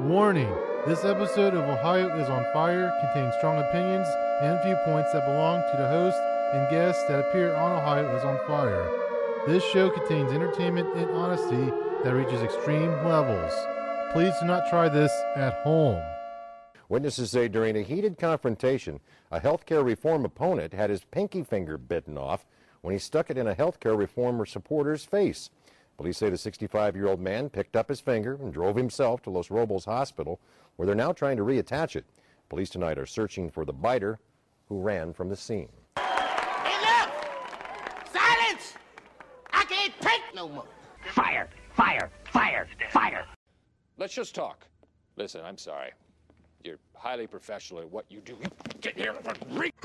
Warning, this episode of Ohio is on Fire contains strong opinions and viewpoints that belong to the host and guests that appear on Ohio is on Fire. This show contains entertainment and honesty that reaches extreme levels. Please do not try this at home. Witnesses say during a heated confrontation, a healthcare reform opponent had his pinky finger bitten off when he stuck it in a healthcare reformer supporter's face. Police say the 65-year-old man picked up his finger and drove himself to Los Robles Hospital, where they're now trying to reattach it. Police tonight are searching for the biter who ran from the scene. Enough! Silence! I can't take no more. Fire! Fire! Fire! Fire! Let's just talk. Listen, I'm sorry. You're highly professional at what you do. Get here and read.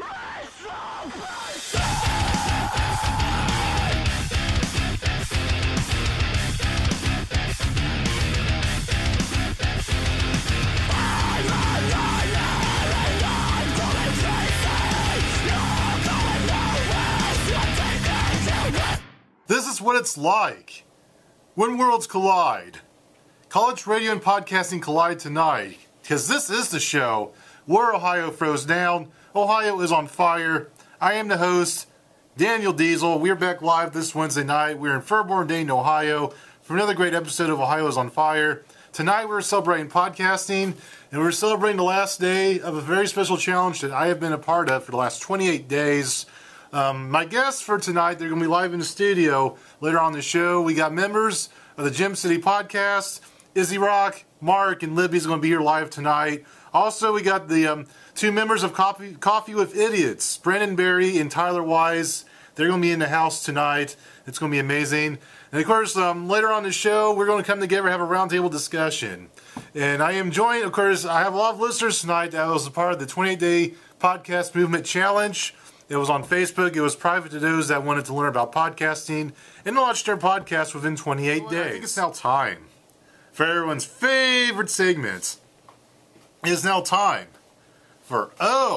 This is what it's like when worlds collide. College radio and podcasting collide tonight, because this is the show where Ohio throws down. Ohio is on fire. I am the host, Daniel Diesel. We're back live this Wednesday night. We're in Fairborn, Dayton, Ohio, for another great episode of Ohio is on Fire. Tonight we're celebrating podcasting, and we're celebrating the last day of a very special challenge that I have been a part of for the last 28 days. My guests for tonight, they're going to be live in the studio later on the show. We got members of the Gem City Podcast. Izzy Rock, Mark, and Libby's going to be here live tonight. Also, we got the two members of Coffee with Idiots, Brandon Berry and Tyler Wise. They're going to be in the house tonight. It's going to be amazing. And of course, later on the show, we're going to come together and have a roundtable discussion. And I am joined, of course, I have a lot of listeners tonight that was a part of the 28-Day Podcast Movement Challenge. It was on Facebook. It was private to those that wanted to learn about podcasting and launch their podcast within 28 days. I think it's now time for everyone's favorite segment. It is now time for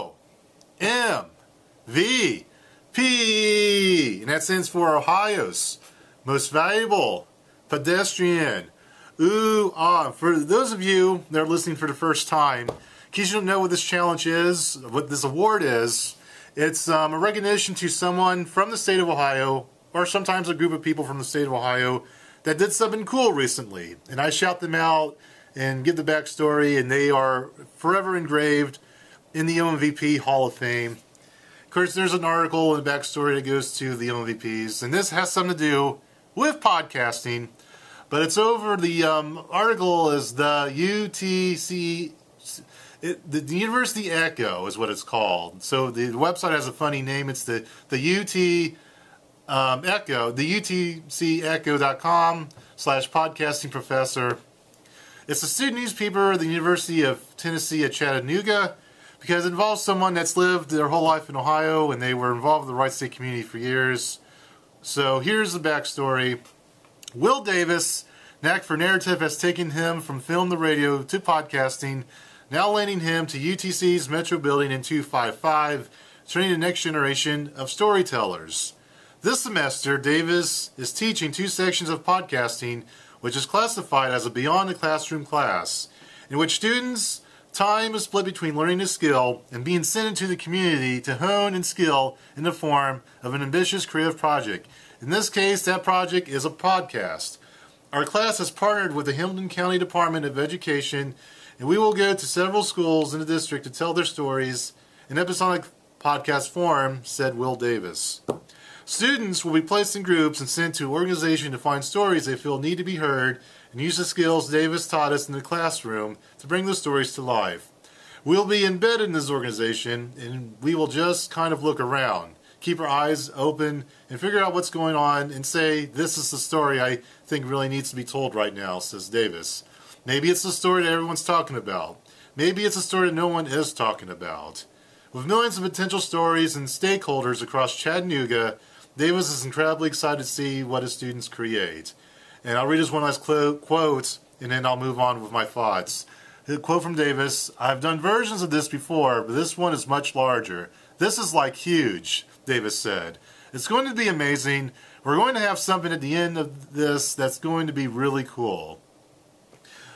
OMVP. And that stands for Ohio's Most Valuable Pedestrian. For those of you that are listening for the first time, in case you don't know what this challenge is, what this award is, it's a recognition to someone from the state of Ohio, or sometimes a group of people from the state of Ohio, that did something cool recently. And I shout them out and give the backstory, and they are forever engraved in the OMVP Hall of Fame. Of course, there's an article and a backstory that goes to the OMVPs, and this has something to do with podcasting, but it's over, the article is the UTC... the University Echo is what it's called. So the website has a funny name. It's the UT Echo, the UTCecho.com/podcasting professor. It's a student newspaper at the University of Tennessee at Chattanooga, because it involves someone that's lived their whole life in Ohio, and they were involved with the Wright State community for years. So here's the backstory. Will Davis, knack for narrative has taken him from film to radio to podcasting, now landing him to UTC's Metro Building in 255, training the next generation of storytellers. This semester, Davis is teaching two sections of podcasting, which is classified as a beyond the classroom class, in which students' time is split between learning a skill and being sent into the community to hone and skill in the form of an ambitious creative project. In this case, that project is a podcast. Our class has partnered with the Hamilton County Department of Education, and we will go to several schools in the district to tell their stories in episodic podcast form, said Will Davis. Students will be placed in groups and sent to an organization to find stories they feel need to be heard and use the skills Davis taught us in the classroom to bring those stories to life. We'll be embedded in this organization, and we will just kind of look around, keep our eyes open, and figure out what's going on and say, this is the story I think really needs to be told right now, says Davis. Maybe it's the story that everyone's talking about. Maybe it's a story that no one is talking about. With millions of potential stories and stakeholders across Chattanooga, Davis is incredibly excited to see what his students create. And I'll read just one last quote, and then I'll move on with my thoughts. The quote from Davis, I've done versions of this before, but this one is much larger. This is like huge, Davis said. It's going to be amazing. We're going to have something at the end of this that's going to be really cool.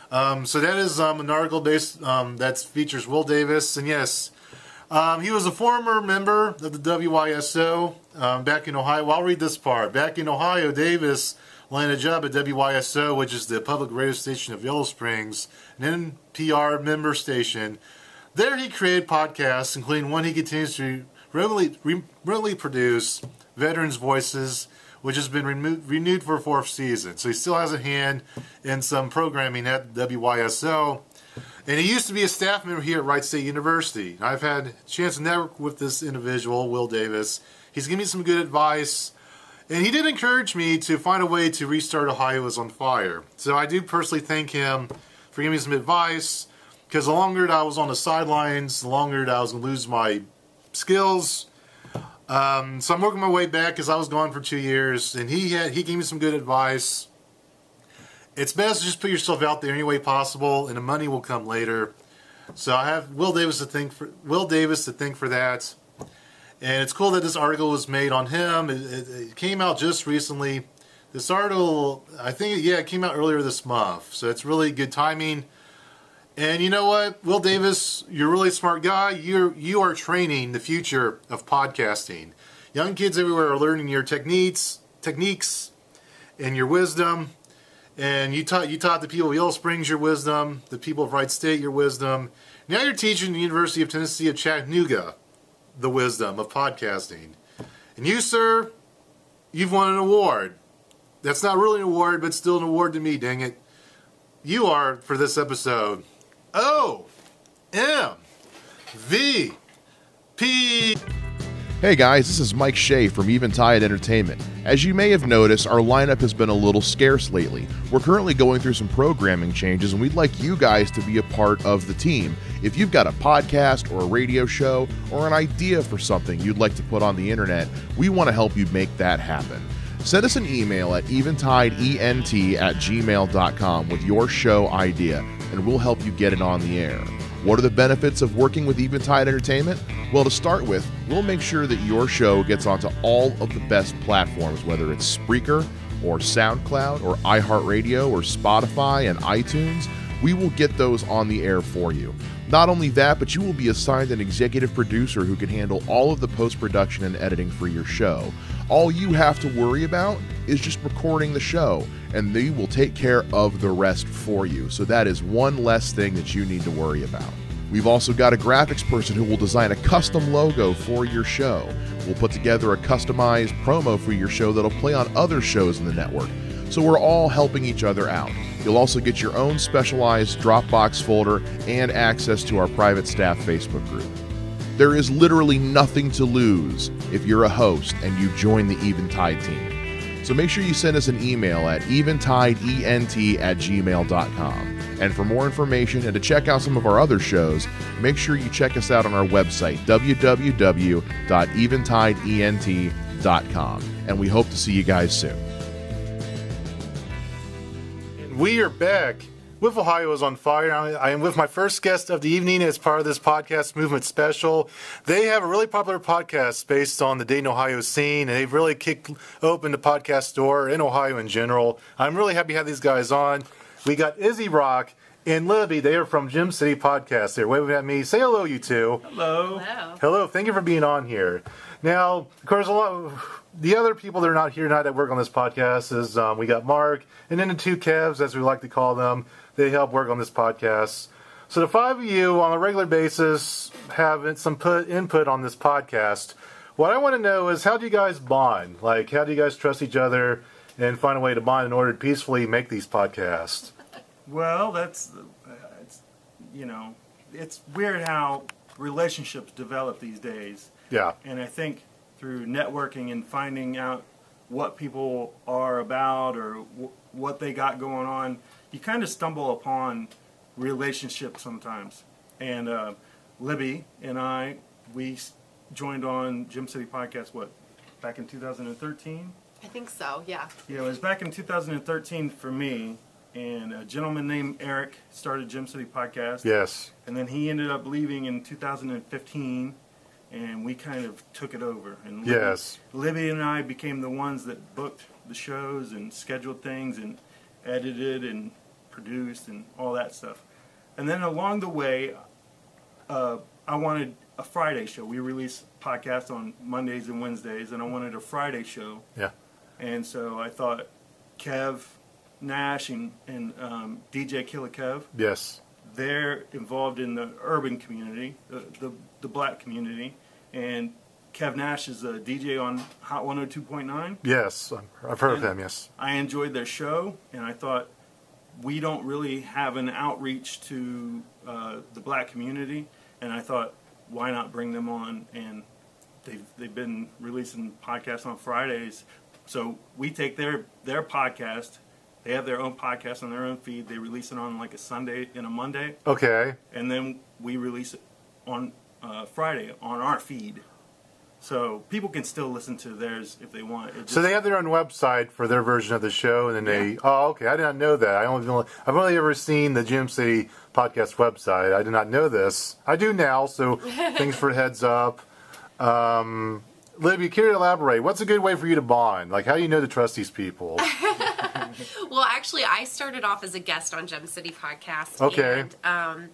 So that is an article based that features Will Davis, and yes, he was a former member of the WYSO back in Ohio. Well, I'll read this part. Back in Ohio, Davis landed a job at WYSO, which is the public radio station of Yellow Springs, an NPR member station. There he created podcasts, including one he continues to regularly produce, Veterans Voices, which has been renewed for a 4th season. So he still has a hand in some programming at WYSO. And he used to be a staff member here at Wright State University. I've had a chance to network with this individual, Will Davis. He's given me some good advice. And he did encourage me to find a way to restart Ohio is on Fire. So I do personally thank him for giving me some advice, because the longer that I was on the sidelines, the longer that I was going to lose my skills. So I'm working my way back because I was gone for 2 years, and he gave me some good advice. It's best to just put yourself out there any way possible, and the money will come later. So I have Will Davis to thank for that. And it's cool that this article was made on him. It came out just recently. This article, I think, it came out earlier this month. So it's really good timing. And you know what, Will Davis, you're a really smart guy. You are training the future of podcasting. Young kids everywhere are learning your techniques, and your wisdom. And you taught the people of Yellow Springs your wisdom, the people of Wright State your wisdom. Now you're teaching the University of Tennessee at Chattanooga the wisdom of podcasting. And you, sir, you've won an award. That's not really an award, but still an award to me, dang it. You are, for this episode, OMVP. Hey guys, this is Mike Shea from Eventide Entertainment. As you may have noticed, our lineup has been a little scarce lately. We're currently going through some programming changes, and we'd like you guys to be a part of the team. If you've got a podcast or a radio show or an idea for something you'd like to put on the internet, we want to help you make that happen. Send us an email at eventideent@gmail.com with your show idea, and we'll help you get it on the air. What are the benefits of working with Eventide Entertainment? Well, to start with, we'll make sure that your show gets onto all of the best platforms, whether it's Spreaker or SoundCloud or iHeartRadio or Spotify and iTunes. We will get those on the air for you. Not only that, but you will be assigned an executive producer who can handle all of the post-production and editing for your show. All you have to worry about is just recording the show, and they will take care of the rest for you. So that is one less thing that you need to worry about. We've also got a graphics person who will design a custom logo for your show. We'll put together a customized promo for your show that'll play on other shows in the network. So we're all helping each other out. You'll also get your own specialized Dropbox folder and access to our private staff Facebook group. There is literally nothing to lose if you're a host and you join the Eventide team. So make sure you send us an email at eventideent@gmail.com. And for more information and to check out some of our other shows, make sure you check us out on our website, www.eventideent.com. And we hope to see you guys soon. We are back with Ohio is on Fire. I am with my first guest of the evening as part of this podcast movement special. They have a really popular podcast based on the Dayton, Ohio scene, and they've really kicked open the podcast door in Ohio in general. I'm really happy to have these guys on. We got Izzy Rock and Libby. They are from Gym City Podcast. They're waving at me. Say hello, you two. Hello. Hello. Thank you for being on here. Now, of course, the other people that are not here tonight that work on this podcast is we got Mark, and then the two Kevs, as we like to call them. They help work on this podcast. So the five of you on a regular basis have some input on this podcast. What I want to know is, how do you guys bond? Like, how do you guys trust each other and find a way to bond in order to peacefully make these podcasts? Well, it's weird how relationships develop these days. Yeah. And I think through networking and finding out what people are about or what they got going on, you kind of stumble upon relationships sometimes. And Libby and we joined on Gym City Podcast, back in 2013? I think so, yeah. Yeah, it was back in 2013 for me, and a gentleman named Eric started Gym City Podcast. Yes. And then he ended up leaving in 2015, and we kind of took it over. And Libby and I became the ones that booked the shows and scheduled things and edited and produced and all that stuff. And then along the way, I wanted a Friday show. We release podcasts on Mondays and Wednesdays, and I wanted a Friday show. Yeah. And so I thought Kev Nash and DJ Killer Kev, Yes. they're involved in the urban community, the black community, and Kev Nash is a DJ on Hot 102.9. Yes. I've heard of him, yes. I enjoyed their show, and I thought we don't really have an outreach to the black community, and I thought, why not bring them on? And they've been releasing podcasts on Fridays, so we take their podcast. They have their own podcast on their own feed. They release it on like a Sunday and a Monday, Okay. and then we release it on Friday on our feed. So people can still listen to theirs if they want. So they have their own website for their version of the show, and then they. Oh, okay. I did not know that. I've only ever seen the Gym City podcast website. I did not know this. I do now. So thanks for heads up. Libby, care to elaborate? What's a good way for you to bond? Like, how do you know to trust these people? Well, actually, I started off as a guest on Gem City Podcast. Okay. And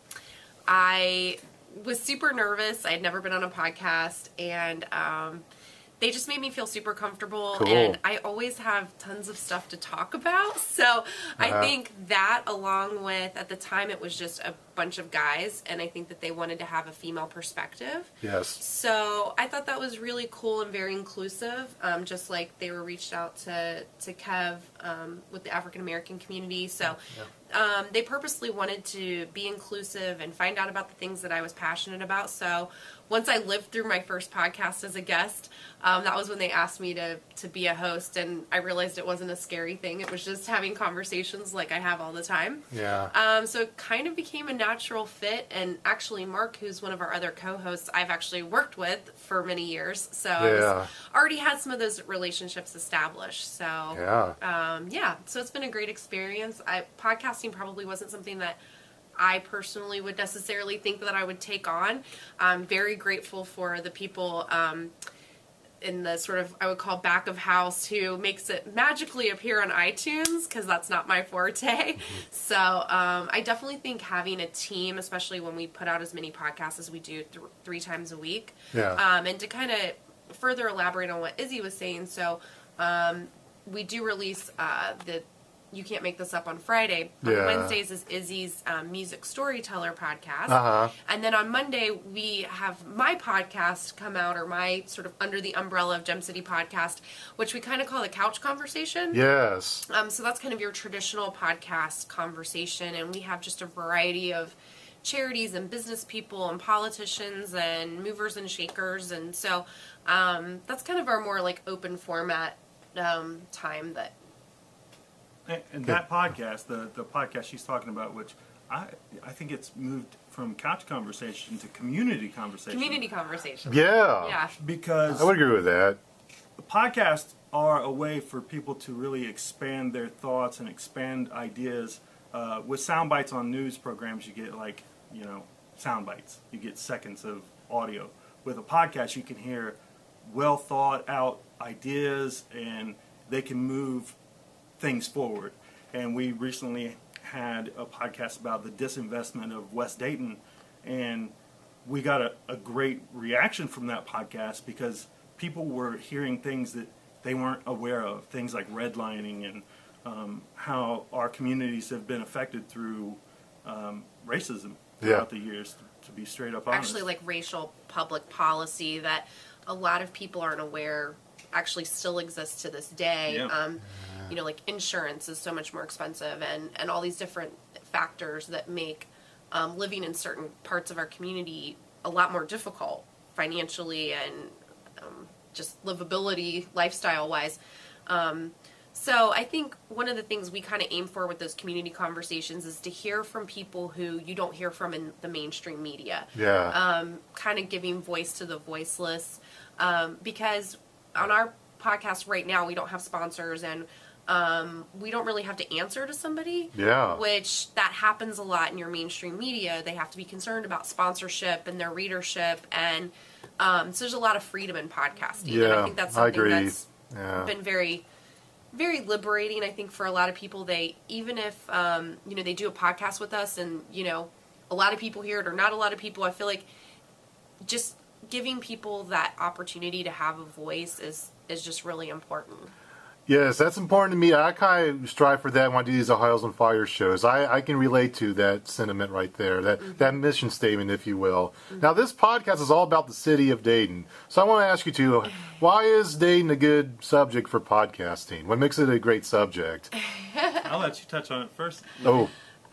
I was super nervous. I had never been on a podcast, and they just made me feel super comfortable. Cool. And I always have tons of stuff to talk about. So I think that, along with, at the time, it was just a bunch of guys, and I think that they wanted to have a female perspective. Yes. So I thought that was really cool and very inclusive, just like they were reached out to Kev with the African American community. So they purposely wanted to be inclusive and find out about the things that I was passionate about. So once I lived through my first podcast as a guest, that was when they asked me to be a host, and I realized it wasn't a scary thing. It was just having conversations like I have all the time. Yeah. So it kind of became a natural fit, and actually Mark, who's one of our other co-hosts, I've actually worked with for many years, so I already had some of those relationships established. So so it's been a great experience. Podcasting probably wasn't something that I personally would necessarily think that I would take on. I'm very grateful for the people in the sort of, I would call, back of house, who makes it magically appear on iTunes, because that's not my forte. So I definitely think having a team, especially when we put out as many podcasts as we do 3 times a week, and to kind of further elaborate on what Izzy was saying, so we do release the You Can't Make This Up on Friday. On Wednesdays is Izzy's Music Storyteller podcast. And then on Monday, we have my podcast come out, or my sort of under the umbrella of Gem City Podcast, which we kind of call the Couch Conversation. Yes. So that's kind of your traditional podcast conversation, and we have just a variety of charities and business people and politicians and movers and shakers, and so that's kind of our more like open format time that. And that podcast, the podcast she's talking about, which I think it's moved from couch conversation to community conversation. Community conversation. Yeah. Yeah. Because I would agree with that. podcasts are a way for people to really expand their thoughts and expand ideas. With sound bites on news programs, you get sound bites. You get seconds of audio. With a podcast, you can hear well thought out ideas, and they can move things forward. And we recently had a podcast about the disinvestment of West Dayton, and we got a great reaction from that podcast because people were hearing things that they weren't aware of, things like redlining and how our communities have been affected through racism throughout the years, to be straight up honest. Actually, like racial public policy that a lot of people aren't aware actually still exists to this day. Like insurance is so much more expensive, and all these different factors that make living in certain parts of our community a lot more difficult financially and just livability, lifestyle-wise. So I think one of the things we kind of aim for with those community conversations is to hear from people who you don't hear from in the mainstream media. Kind of giving voice to the voiceless. Because on our podcast right now, we don't have sponsors, and we don't really have to answer to somebody. Which that happens a lot in your mainstream media. They have to be concerned about sponsorship and their readership, and so there's a lot of freedom in podcasting. And I think that's something that's been very very liberating, I think, for a lot of people. They, even if, you know, they do a podcast with us and, you know, a lot of people hear it or not a lot of people, I feel like just giving people that opportunity to have a voice is just really important. Yes, that's important to me. I kind of strive for that when I do these Ohio's on Fire shows. I can relate to that sentiment right there, that mission statement, if you will. Now, this podcast is all about the city of Dayton. So I want to ask you two, why is Dayton a good subject for podcasting? What makes it a great subject? I'll let you touch on it first. Oh.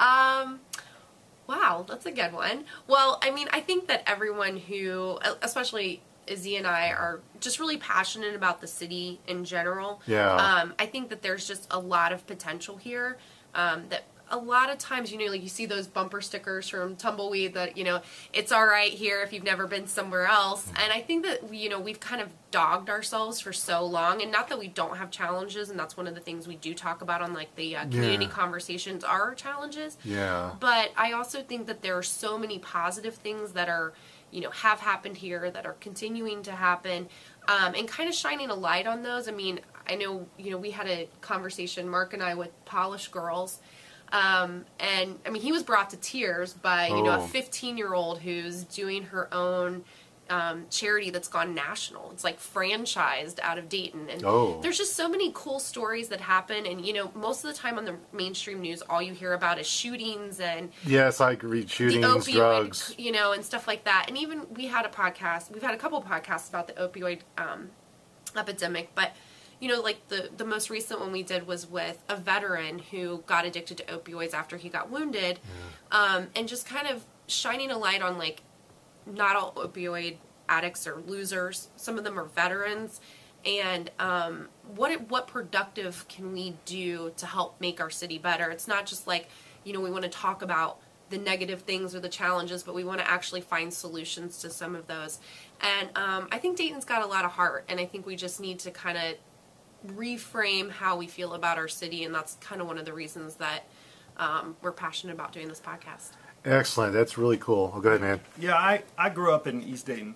Wow, that's a good one. Well, I mean, I think that everyone who, especially Izzy and I, are just really passionate about the city in general. Yeah. I think that there's just a lot of potential here. That a lot of times, you know, like you see those bumper stickers from Tumbleweed that, you know, it's all right here if you've never been somewhere else. And I think that, you know, we've kind of dogged ourselves for so long. And not that we don't have challenges, and that's one of the things we do talk about on like the community conversations are our challenges. Yeah. But I also think that there are so many positive things that are, you know, have happened here, that are continuing to happen, and kind of shining a light on those. I mean, I know, you know, we had a conversation, Mark and I, with Polish Girls, and I mean, he was brought to tears by, you know, a 15-year-old who's doing her own charity that's gone national. It's like franchised out of Dayton. And there's just so many cool stories that happen. And, you know, most of the time on the mainstream news, all you hear about is shootings and... Yes, I agree. Shootings, opioid, drugs. You know, and stuff like that. And even we've had a couple of podcasts about the opioid epidemic. But, you know, like the most recent one we did was with a veteran who got addicted to opioids after he got wounded. And just kind of shining a light on, like, not all opioid addicts are losers. Some of them are veterans. And what productive can we do to help make our city better? It's not just like, you know, we want to talk about the negative things or the challenges, but we want to actually find solutions to some of those. And I think Dayton's got a lot of heart, and I think we just need to kind of reframe how we feel about our city, and that's kind of one of the reasons that we're passionate about doing this podcast. Excellent. That's really cool. Oh, go ahead, man. Yeah, I grew up in East Dayton.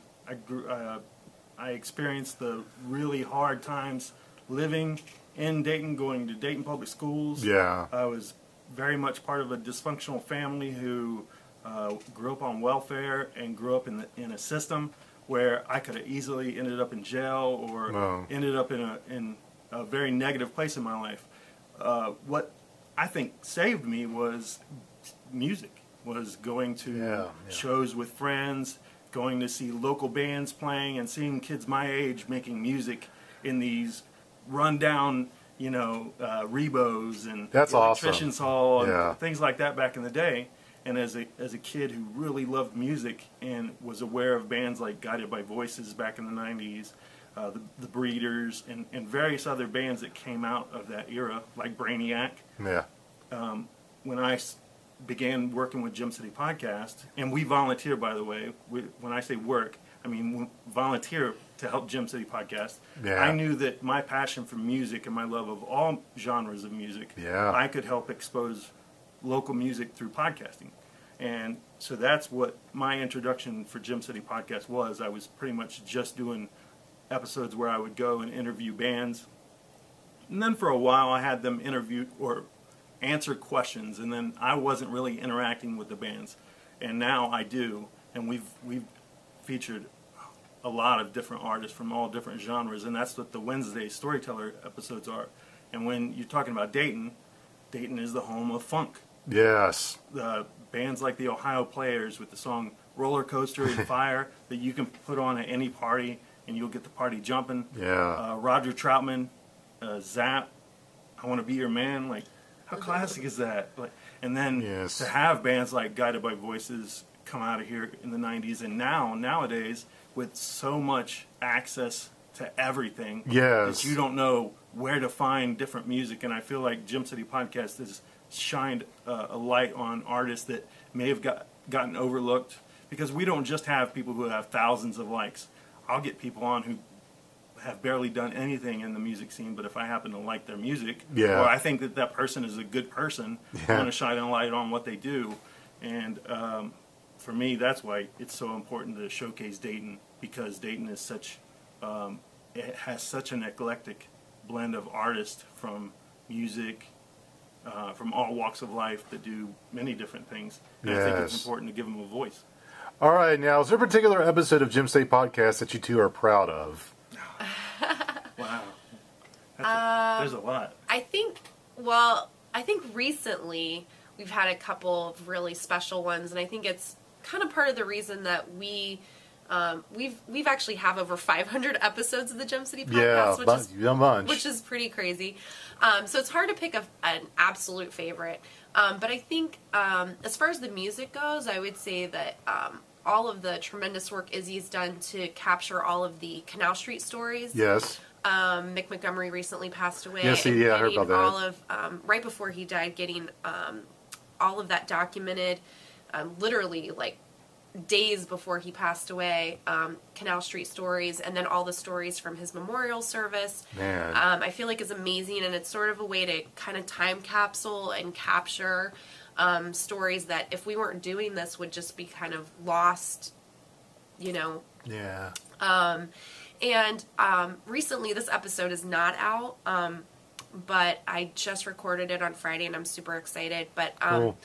I experienced the really hard times living in Dayton, going to Dayton public schools. Yeah. I was very much part of a dysfunctional family who grew up on welfare and grew up in a system where I could have easily ended up in jail or ended up in a very negative place in my life. What I think saved me was music. Was going to shows with friends, going to see local bands playing, and seeing kids my age making music in these rundown, you know, Rebos and Electricians Hall and things like that back in the day. And as a kid who really loved music and was aware of bands like Guided by Voices back in the 90s, the Breeders, and various other bands that came out of that era, like Brainiac. Yeah. When I began working with Gem City Podcast, and we volunteer, by the way. When I say work, I mean we volunteer to help Gem City Podcast. I knew that my passion for music and my love of all genres of music, I could help expose local music through podcasting. And so that's what my introduction for Gem City Podcast was. I was pretty much just doing episodes where I would go and interview bands. And then for a while I had them interview or answer questions, and then I wasn't really interacting with the bands, and now I do. And we've featured a lot of different artists from all different genres, and that's what the Wednesday Storyteller episodes are. And when you're talking about Dayton, Dayton is the home of funk. Yes. The bands like the Ohio Players with the song Roller Coaster and Fire that you can put on at any party and you'll get the party jumping. Roger Troutman, Zap, I Want to Be Your Man, like, how classic is that? Like, and then to have bands like Guided by Voices come out of here in the 90s, and nowadays with so much access to everything that you don't know where to find different music. And I feel like Gem City Podcast has shined a light on artists that may have gotten overlooked, because we don't just have people who have thousands of likes. I'll get people on who have barely done anything in the music scene, but if I happen to like their music, or I think that that person is a good person, I want to shine a light on what they do. And for me, that's why it's so important to showcase Dayton, because Dayton is such, it has such an eclectic blend of artists from music, from all walks of life that do many different things. And I think it's important to give them a voice. All right, now, is there a particular episode of Gym State Podcast that you two are proud of? Wow. There's a lot. I think recently we've had a couple of really special ones, and I think it's kind of part of the reason that we've actually have over 500 episodes of the Gem City Podcast, which is pretty crazy. So it's hard to pick an absolute favorite. But I think as far as the music goes, I would say that all of the tremendous work Izzy's done to capture all of the Canal Street stories. Yes. Mick Montgomery recently passed away. Yes, I heard about that. All of, right before he died, getting all of that documented, literally like days before he passed away, Canal Street stories, and then all the stories from his memorial service. Man. I feel like is amazing, and it's sort of a way to kind of time capsule and capture stories that if we weren't doing this would just be kind of lost, you know. Yeah. And recently this episode is not out, but I just recorded it on Friday and I'm super excited. But cool.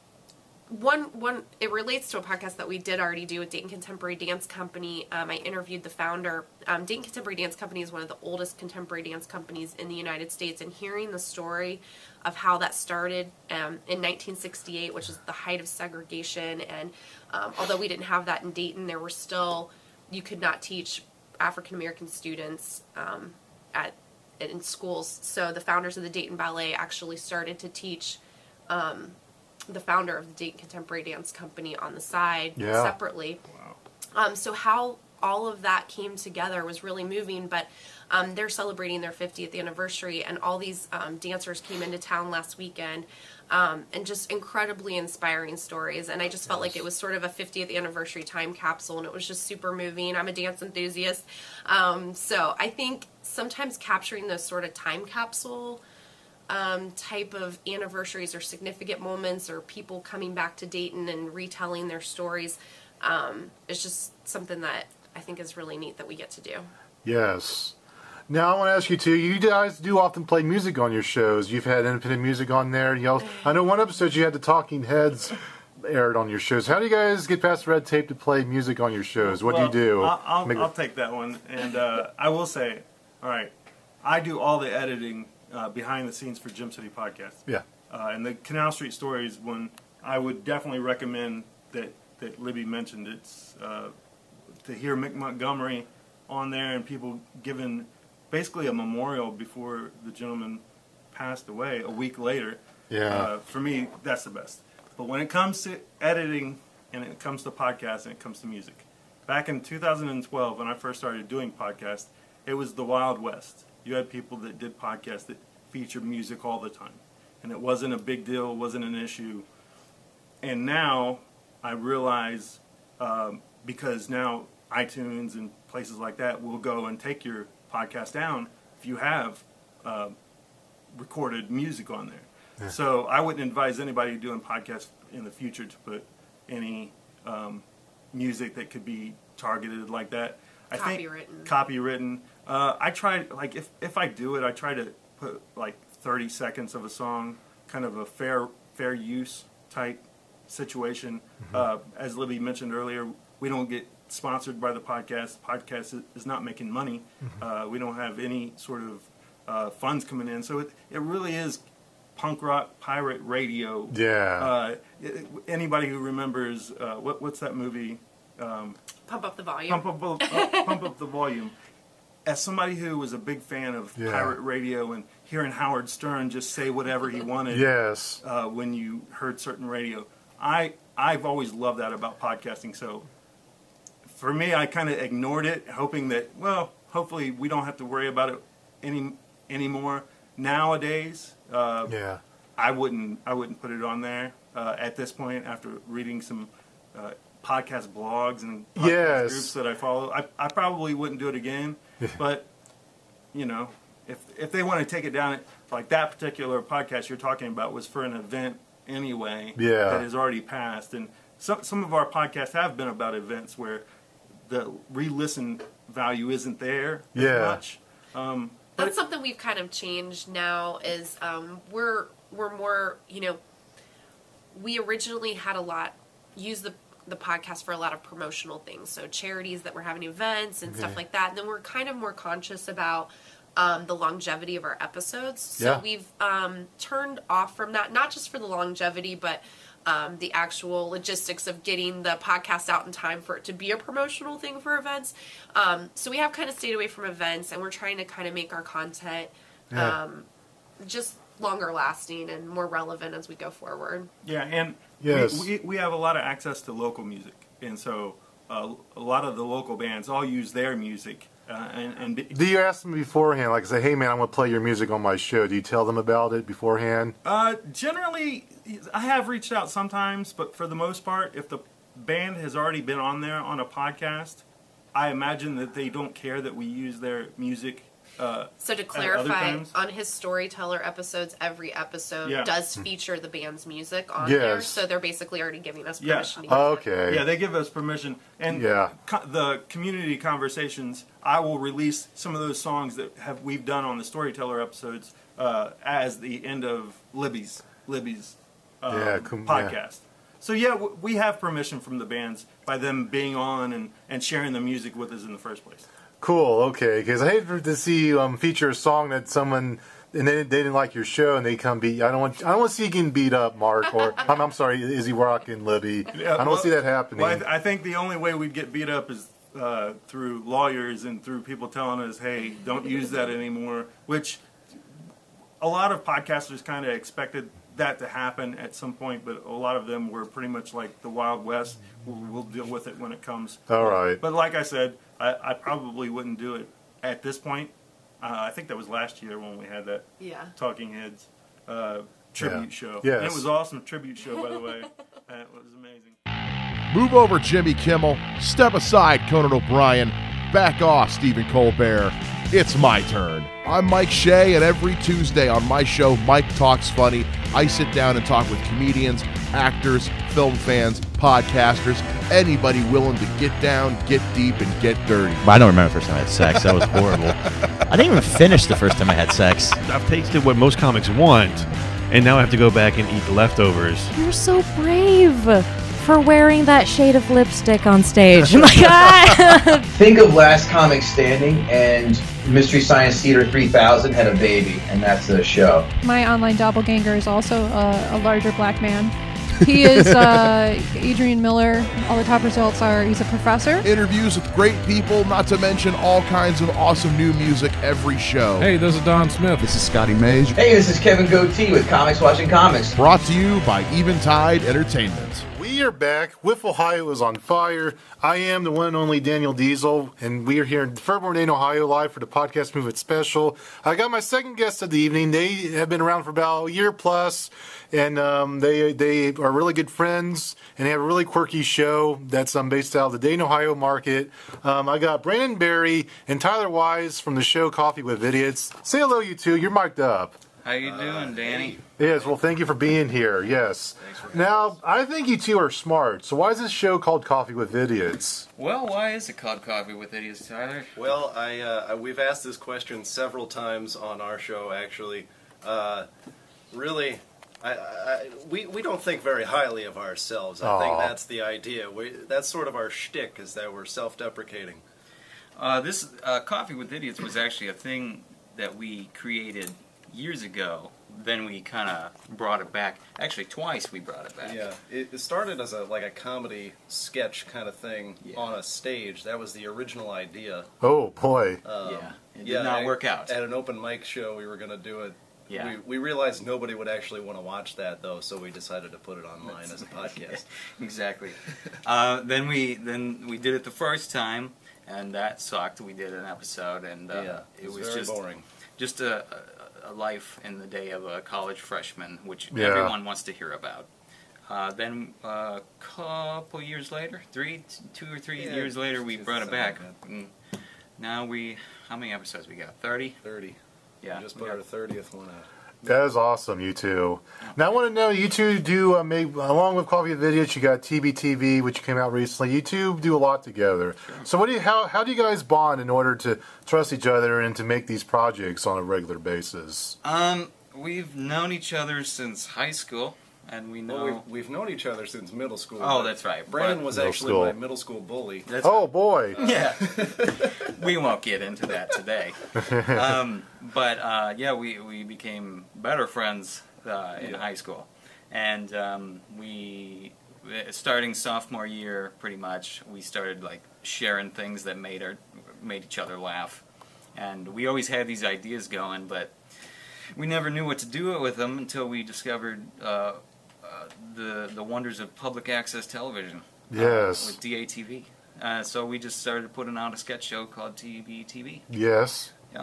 One it relates to a podcast that we did already do with Dayton Contemporary Dance Company. I interviewed the founder. Dayton Contemporary Dance Company is one of the oldest contemporary dance companies in the United States, and hearing the story of how that started in 1968, which is the height of segregation, and although we didn't have that in Dayton, there were still, you could not teach African American students in schools. So the founders of the Dayton Ballet actually started to teach the founder of the Dayton Contemporary Dance Company on the side separately. Wow. So how all of that came together was really moving, but they're celebrating their 50th anniversary, and all these dancers came into town last weekend, and just incredibly inspiring stories. And I just felt like it was sort of a 50th anniversary time capsule, and it was just super moving. I'm a dance enthusiast. So I think sometimes capturing those sort of time capsule type of anniversaries or significant moments, or people coming back to Dayton and retelling their stories, is just something that I think is really neat that we get to do. Yes. Now I want to ask you too, you guys do often play music on your shows. You've had independent music on there. I know one episode you had the Talking Heads aired on your shows. How do you guys get past the red tape to play music on your shows? What do you do? I'll take that one. And I will say, all right, I do all the editing behind the scenes for Gym City Podcast. Yeah. And the Canal Street Stories one, I would definitely recommend that Libby mentioned. It's to hear Mick Montgomery on there and people giving basically a memorial before the gentleman passed away a week later. Yeah. For me, that's the best. But when it comes to editing and it comes to podcasts and it comes to music, back in 2012 when I first started doing podcasts, it was the Wild West. You had people that did podcasts that featured music all the time. And it wasn't a big deal, it wasn't an issue. And now I realize, because now iTunes and places like that will go and take your podcast down if you have recorded music on there. Yeah. So I wouldn't advise anybody doing podcasts in the future to put any music that could be targeted like that. Copywritten. I try, like, if I do it, I try to put like 30 seconds of a song, kind of a fair use type situation. Mm-hmm. As Libby mentioned earlier, we don't get sponsored by the podcast. The podcast is not making money. Mm-hmm. We don't have any sort of funds coming in. So it really is punk rock pirate radio. Yeah. Anybody who remembers, what's that movie? Pump Up the Volume. Pump Up the Volume. As somebody who was a big fan of pirate radio and hearing Howard Stern just say whatever he wanted when you heard certain radio, I've always loved that about podcasting. So for me, I kind of ignored it, hoping that, well, hopefully we don't have to worry about it anymore. Nowadays, I wouldn't put it on there at this point after reading some podcast blogs and podcast groups that I follow. I probably wouldn't do it again, but you know, if they want to take it down, like that particular podcast you're talking about was for an event anyway that has already passed, and some of our podcasts have been about events where the re-listen value isn't there as much. That's something we've kind of changed now. Is we're more, we originally had use the podcast for a lot of promotional things, so charities that were having events and stuff like that. And then we're kind of more conscious about the longevity of our episodes. So we've turned off from that, not just for the longevity, but the actual logistics of getting the podcast out in time for it to be a promotional thing for events. So we have kind of stayed away from events, and we're trying to kind of make our content just longer lasting and more relevant as we go forward. Yeah, and we have a lot of access to local music, and so a lot of the local bands all use their music. Do you ask them beforehand, like say, hey man, I'm going to play your music on my show? Do you tell them about it beforehand? Generally, I have reached out sometimes, but for the most part, if the band has already been on there on a podcast, I imagine that they don't care that we use their music. So to clarify, on his Storyteller episodes, every episode does feature the band's music on there, so they're basically already giving us permission to use it. Yeah, they give us permission. And the community conversations, I will release some of those songs that we've done on the Storyteller episodes as the end of Libby's podcast. So we have permission from the bands by them being on and sharing the music with us in the first place. Cool, okay, because I hate to see you feature a song that someone and they didn't like your show and they come beat. I don't want to see you getting beat up, Mark, or I'm sorry, Izzy Rock and Libby. I don't want to see that happening. Well, I think the only way we'd get beat up is through lawyers and through people telling us, "Hey, don't use that anymore." Which a lot of podcasters kind of expected that to happen at some point, but a lot of them were pretty much like the Wild West. We'll deal with it when it comes. All right. But like I said, I probably wouldn't do it at this point. I think that was last year when we had that Talking Heads tribute show. Yes. And it was an awesome tribute show, by the way. It was amazing. Move over, Jimmy Kimmel. Step aside, Conan O'Brien. Back off, Stephen Colbert. It's my turn. I'm Mike Shea, and every Tuesday on my show, Mike Talks Funny, I sit down and talk with comedians, actors, film fans, podcasters, anybody willing to get down, get deep, and get dirty. I don't remember the first time I had sex. That was horrible. I didn't even finish the first time I had sex. I've tasted what most comics want, and now I have to go back and eat the leftovers. You're so brave for wearing that shade of lipstick on stage. My God. Think of Last Comic Standing, and Mystery Science Theater 3000 had a baby, and that's the show. My online doppelganger is also a larger black man. He is Adrian Miller. All the top results are he's a professor. Interviews with great people, not to mention all kinds of awesome new music every show. Hey, this is Don Smith. This is Scotty Mays. Hey, this is Kevin Goatee with Comics Watching Comics. Brought to you by Eventide Entertainment. We are back. Whiff Ohio is on fire. I am the one and only Daniel Diesel, and we are here in Fairborn, Dane, Ohio, live for the Podcast Move It special. I got my second guest of the evening. They have been around for about a year plus, and they are really good friends, and they have a really quirky show that's based out of the Dayton, Ohio market. I got Brandon Barry and Tyler Wise from the show Coffee with Idiots. Say hello, you two. You're mic'd up. How you doing, Danny? Yes, well, thank you for being here. Yes. Thanks for having us. I think you two are smart. So why is this show called Coffee with Idiots? Well, why is it called Coffee with Idiots, Tyler? Well, we've asked this question several times on our show, actually. Really, we don't think very highly of ourselves. I think that's the idea. That's sort of our shtick, is that we're self-deprecating. This Coffee with Idiots was actually a thing that we created years ago. Then we kind of brought it back. Actually, twice we brought it back. Yeah, it started as a comedy sketch kind of thing on a stage. That was the original idea. Oh boy! It did not work out. At an open mic show, we were going to do it. Yeah. We realized nobody would actually want to watch that, though, so we decided to put it online as a podcast. Exactly. Then we did it the first time, and that sucked. We did an episode, and it was very just boring. Just a life in the day of a college freshman, which everyone wants to hear about. Then a couple years later, 2 or 3 years later, we brought it back. Now how many episodes we got? 30? 30. Yeah. We just put our 30th one out. That is awesome, you two. Now I want to know, you two do, along with Coffee with Idiots, you got TBTV, which came out recently. You two do a lot together. Sure. So how do you guys bond in order to trust each other and to make these projects on a regular basis? We've known each other since high school. And we know... Well, we've known each other since middle school. Oh, that's right. Brandon was actually my middle school bully. Boy. Yeah. We won't get into that today. But we became better friends in high school. And we, starting sophomore year, pretty much, we started like sharing things that made each other laugh. And we always had these ideas going, but we never knew what to do with them until we discovered the wonders of public access television. Yes. With DATV. So we just started putting out a sketch show called TBTV. Yes. Yeah.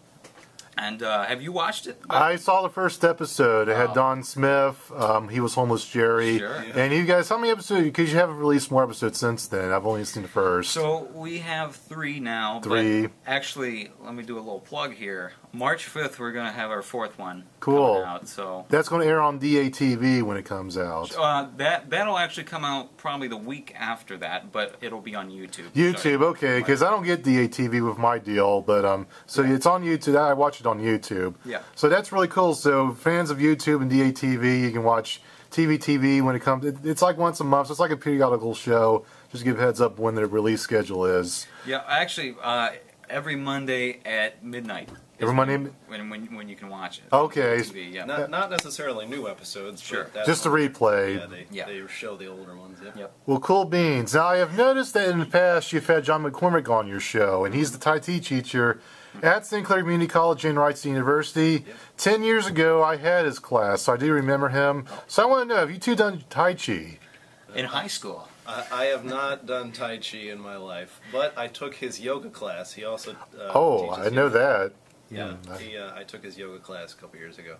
And have you watched it? I saw the first episode. It had Don Smith. He was Homeless Jerry. Sure. And you guys, how many episodes? Because you haven't released more episodes since then. I've only seen the first. So we have 3 now. 3. But actually, let me do a little plug here. March 5th, we're going to have our 4th one. Cool. Coming out, so that's going to air on DATV when it comes out. That'll actually come out probably the week after that, but it'll be on YouTube. YouTube, okay, because I don't get DATV with my deal, but so it's on YouTube. I watch it on YouTube. Yeah. So that's really cool. So fans of YouTube and DATV, you can watch TBTV when it comes. It's like once a month. So it's like a periodical show. Just give heads up when the release schedule is. Yeah, actually, every Monday at midnight. Every Monday? When you can watch it. Okay. TV, yeah. Not necessarily new episodes. Sure. Just a replay. Yeah, they show the older ones. Yep. Well, cool beans. Now, I have noticed that in the past you've had John McCormick on your show, and he's the Tai Chi teacher at St. Clair Community College and Rice University. Yep. 10 years ago, I had his class, so I do remember him. So I want to know, have you two done Tai Chi? In high school. I have not done Tai Chi in my life, but I took his yoga class. He also I know that. Yeah, I took his yoga class a couple years ago.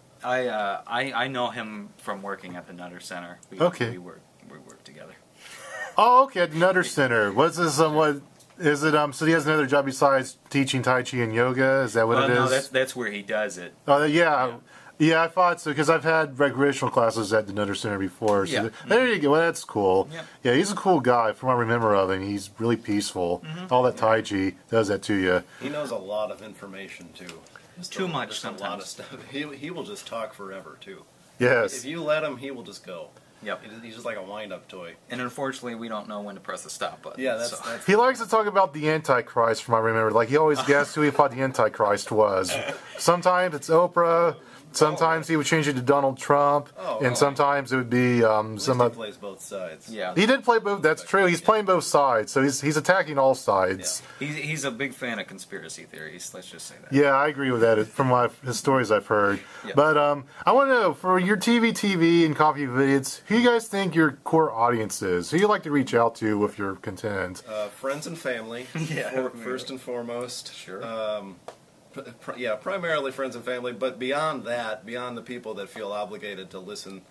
I know him from working at the Nutter Center. We work together. Oh, okay, at the Nutter Center. What's this? What is it? So he has another job besides teaching Tai Chi and yoga. Is that what it is? No, that's where he does it. Oh, yeah. Yeah, I thought so, because I've had recreational classes at the Nutter Center before. So there you go. Well, that's cool. Yep. Yeah, he's a cool guy from what I remember of him. He's really peaceful. Mm-hmm. All that Tai Chi does that to you. He knows a lot of information, too. Too much sometimes. A lot of stuff. He will just talk forever, too. Yes. If you let him, he will just go. Yep. He's just like a wind-up toy. And unfortunately, we don't know when to press the stop button. Yeah, that's he likes to talk about the Antichrist, from what I remember. Like, he always guessed who he thought the Antichrist was. Sometimes it's Oprah. Sometimes he would change it to Donald Trump, and sometimes it would be some. He plays both sides. Yeah, he did play both. That's true. He's playing both sides, so he's attacking all sides. Yeah. He's a big fan of conspiracy theories. Let's just say that. Yeah, I agree with that from his stories I've heard. Yeah. But I want to know, for your TV and Coffee with Idiots, who you guys think your core audience is? Who you like to reach out to with your content? Friends and family. First and foremost. Sure. Primarily friends and family, but beyond that, beyond the people that feel obligated to listen,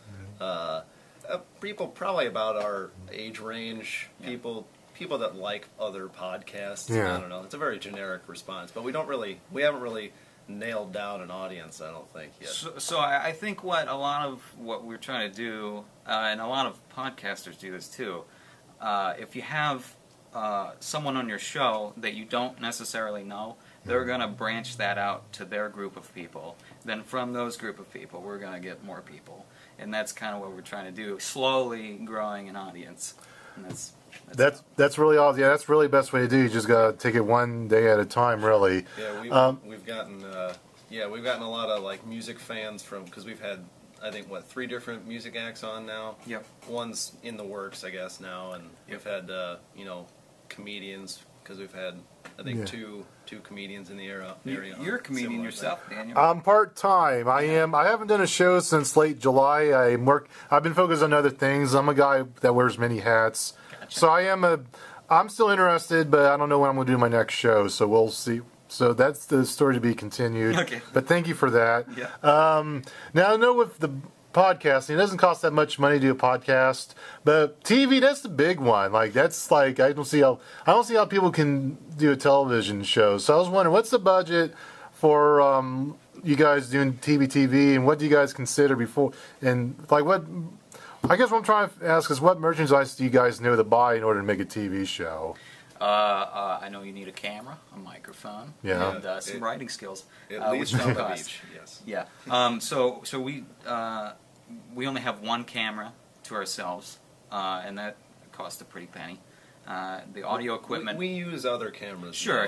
people probably about our age range, people that like other podcasts. Yeah. I don't know. It's a very generic response, but we haven't really nailed down an audience, I don't think yet. So I think what we're trying to do, and a lot of podcasters do this too, if you have someone on your show that you don't necessarily know, they're going to branch that out to their group of people. Then from those group of people, we're going to get more people. And that's kind of what we're trying to do, slowly growing an audience. And that's really all. Yeah, that's really the best way to do. You just got to take it one day at a time, really. Yeah, we've gotten a lot of like music fans because we've had, I think, 3 different music acts on now. Yep. One's in the works, I guess, now, and we've had comedians, because we've had, I think, two comedians in the area. You're a comedian yourself, Daniel. I'm part-time. I haven't done a show since late July. I've been focused on other things. I'm a guy that wears many hats. Gotcha. So I'm still interested, but I don't know when I'm going to do my next show, so we'll see. So that's the story to be continued. Okay. But thank you for that. Yeah. Now, I know with the podcasting, it doesn't cost that much money to do a podcast, but TV, that's the big one. Like, that's like, I don't see how people can do a television show. So I was wondering, what's the budget for you guys doing TV, and what do you guys consider before? And like what? I guess what I'm trying to ask is what merchandise do you guys know to buy in order to make a TV show? I know you need a camera, a microphone, and some writing skills. At least one of each. Yes. Yeah. So we only have one camera to ourselves, and that costs a pretty penny. The audio equipment. We use other cameras. Sure,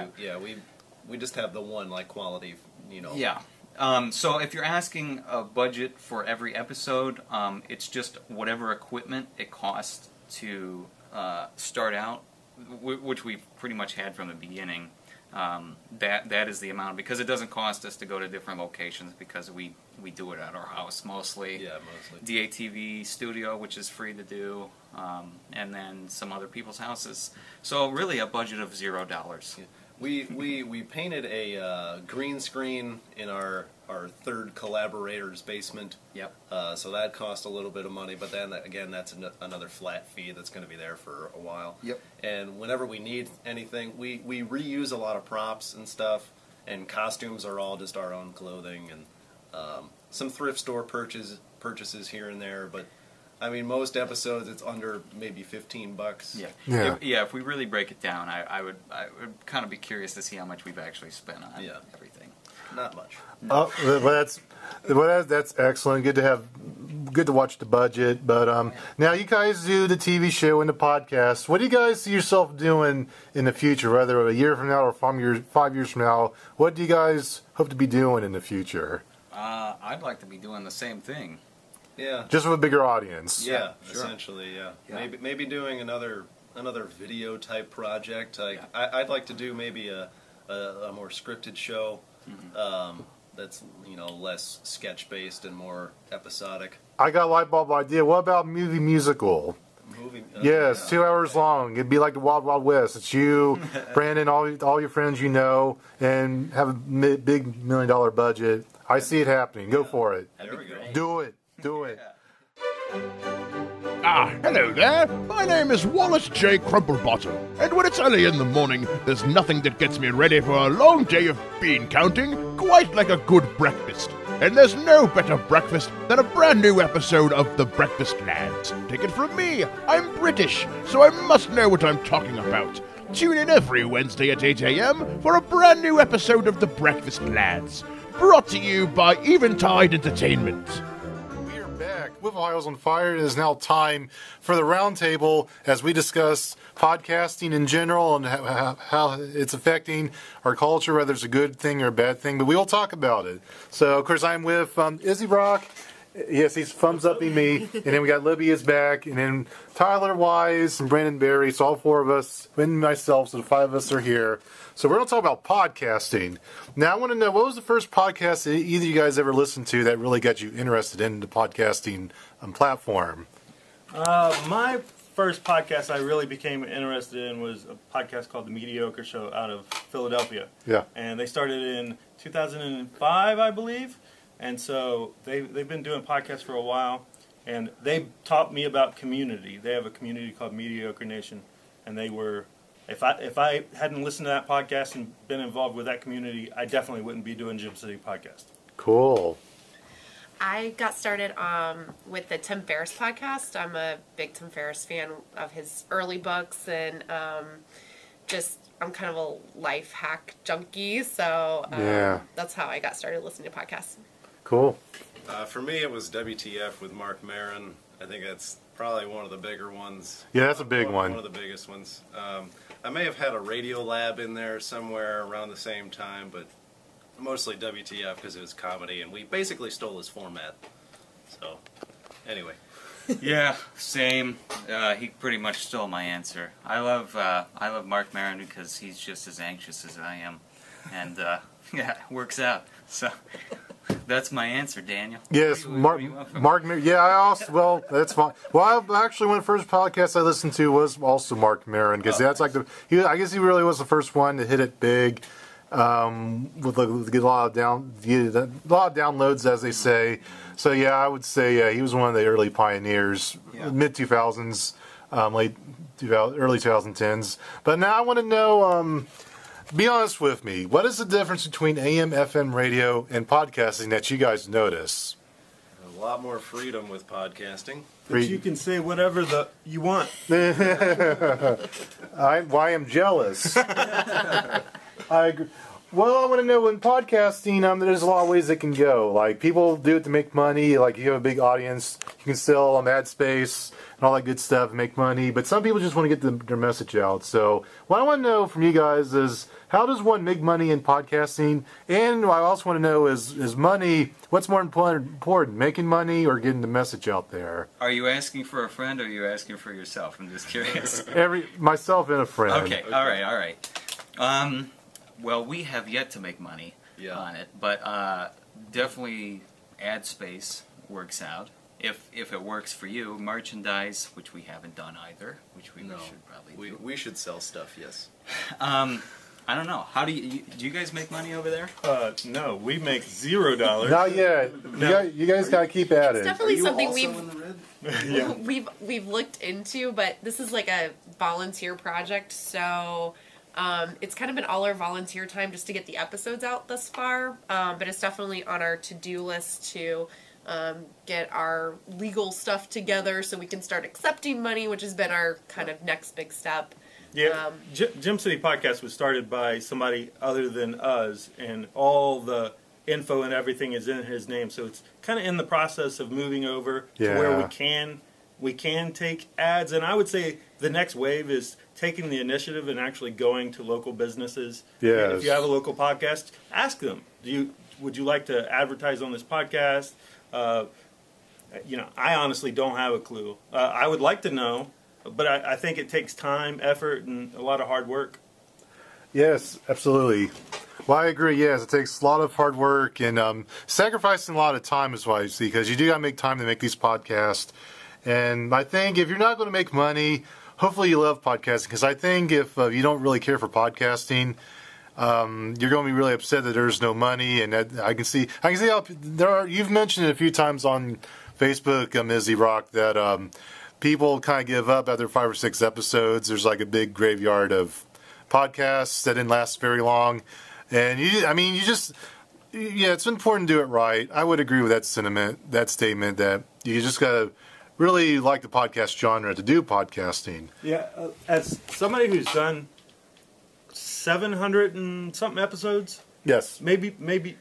We just have the one quality, Yeah. So if you're asking a budget for every episode, it's just whatever equipment it costs to start out, which we've pretty much had from the beginning. That is the amount, because it doesn't cost us to go to different locations, because we do it at our house mostly. Yeah, mostly. DATV studio, which is free to do, and then some other people's houses. So really a budget of $0. Yeah. We painted a green screen in our third collaborator's basement. Yep. So that cost a little bit of money, but then again, that's another flat fee that's going to be there for a while. Yep. And whenever we need anything, we reuse a lot of props and stuff, and costumes are all just our own clothing, and some thrift store purchases here and there, but. I mean, most episodes it's under maybe $15. Yeah. If we really break it down, I would kind of be curious to see how much we've actually spent on everything. Not much. Well, that's excellent. Good to watch the budget. But now you guys do the TV show and the podcast. What do you guys see yourself doing in the future, whether a year from now or 5 years from now? What do you guys hope to be doing in the future? I'd like to be doing the same thing. Yeah. Just with a bigger audience. Yeah, sure. Essentially, yeah. Maybe doing another video type project. I'd like to do maybe a more scripted show that's less sketch based and more episodic. I got a light bulb idea. What about movie musical? Yes, 2 hours long. It'd be like the Wild Wild West. It's you, Brandon, all your friends you know, and have a big $1 million budget. I see it happening. Go for it. There we go. Do it. Do it. Hello there. My name is Wallace J. Crumplebottom, and when it's early in the morning, there's nothing that gets me ready for a long day of bean counting quite like a good breakfast. And there's no better breakfast than a brand new episode of The Breakfast Lads. Take it from me, I'm British, so I must know what I'm talking about. Tune in every Wednesday at 8 a.m. for a brand new episode of The Breakfast Lads. Brought to you by Eventide Entertainment. With Ohio's on Fire, it is now time for the roundtable as we discuss podcasting in general and how it's affecting our culture, whether it's a good thing or a bad thing, but we will talk about it. So, of course, I'm with Izzy Brock. Yes, he's thumbs upping me. And then we got Libby is back. And then Tyler Wise and Brandon Berry. So all four of us, and myself, so the five of us are here. So we're going to talk about podcasting. Now, I want to know, what was the first podcast that either of you guys ever listened to that really got you interested in the podcasting platform? My first podcast I really became interested in was a podcast called The Mediocre Show out of Philadelphia. Yeah. And they started in 2005, I believe. And so they've been doing podcasts for a while. And they taught me about community. They have a community called Mediocre Nation. And they were... If I hadn't listened to that podcast and been involved with that community, I definitely wouldn't be doing Gym City Podcast. Cool. I got started with the Tim Ferriss podcast. I'm a big Tim Ferriss fan of his early books, and I'm kind of a life hack junkie, so that's how I got started listening to podcasts. Cool. For me, it was WTF with Mark Maron. I think that's probably one of the bigger ones. Yeah, that's a big one. One of the biggest ones. I may have had a Radio Lab in there somewhere around the same time, but mostly WTF because it was comedy, and we basically stole his format. So, anyway. Yeah, same. He pretty much stole my answer. I love Mark Maron because he's just as anxious as I am, and yeah, it works out. So. That's my answer, Daniel. Yes, Mark. Yeah, I also. Well, that's fine. Well, actually, one of the first podcasts I listened to was also Mark Maron because that's like I guess he really was the first one to hit it big, with get a lot of downloads, as they say. So yeah, I would say he was one of the early pioneers, mid 2000s, early 2010s. But now I want to know. Be honest with me. What is the difference between AM, FM radio and podcasting that you guys notice? A lot more freedom with podcasting. But you can say whatever you want. I am jealous. I agree. Well, I want to know in podcasting, there's a lot of ways it can go. Like, people do it to make money. Like, you have a big audience, you can sell ad space and all that good stuff and make money. But some people just want to get their message out. So, what I want to know from you guys is, how does one make money in podcasting? And what I also want to know is money, what's more important, making money or getting the message out there? Are you asking for a friend or are you asking for yourself? I'm just curious. Myself and a friend. Okay, all right. Well, we have yet to make money on it, but definitely ad space works out. If it works for you, merchandise, which we haven't done either, which we should probably do. We should sell stuff, yes. I don't know. How do you guys make money over there? No, we make $0. Not yet. You guys got to keep at it. It's definitely something we've looked into, but this is like a volunteer project, so it's kind of been all our volunteer time just to get the episodes out thus far, but it's definitely on our to-do list to get our legal stuff together so we can start accepting money, which has been our kind of next big step. Yeah, Gem City Podcast was started by somebody other than us, and all the info and everything is in his name, so it's kind of in the process of moving over to where we can take ads, and I would say the next wave is taking the initiative and actually going to local businesses. Yes. If you have a local podcast, ask them, would you like to advertise on this podcast? I honestly don't have a clue. I would like to know, but I think it takes time, effort, and a lot of hard work. Yes, absolutely. Well, I agree. Yes, it takes a lot of hard work and sacrificing a lot of time is what I see, because you do got to make time to make these podcasts. And I think if you're not going to make money, hopefully you love podcasting, because I think if you don't really care for podcasting, you're going to be really upset that there's no money. And that I can see how you've mentioned it a few times on Facebook, Izzy Rock, that people kind of give up after 5 or 6 episodes. There's like a big graveyard of podcasts that didn't last very long. And it's important to do it right. I would agree with that statement that you just got to really like the podcast genre to do podcasting. Yeah, as somebody who's done 700 and something episodes. Yes. Maybe,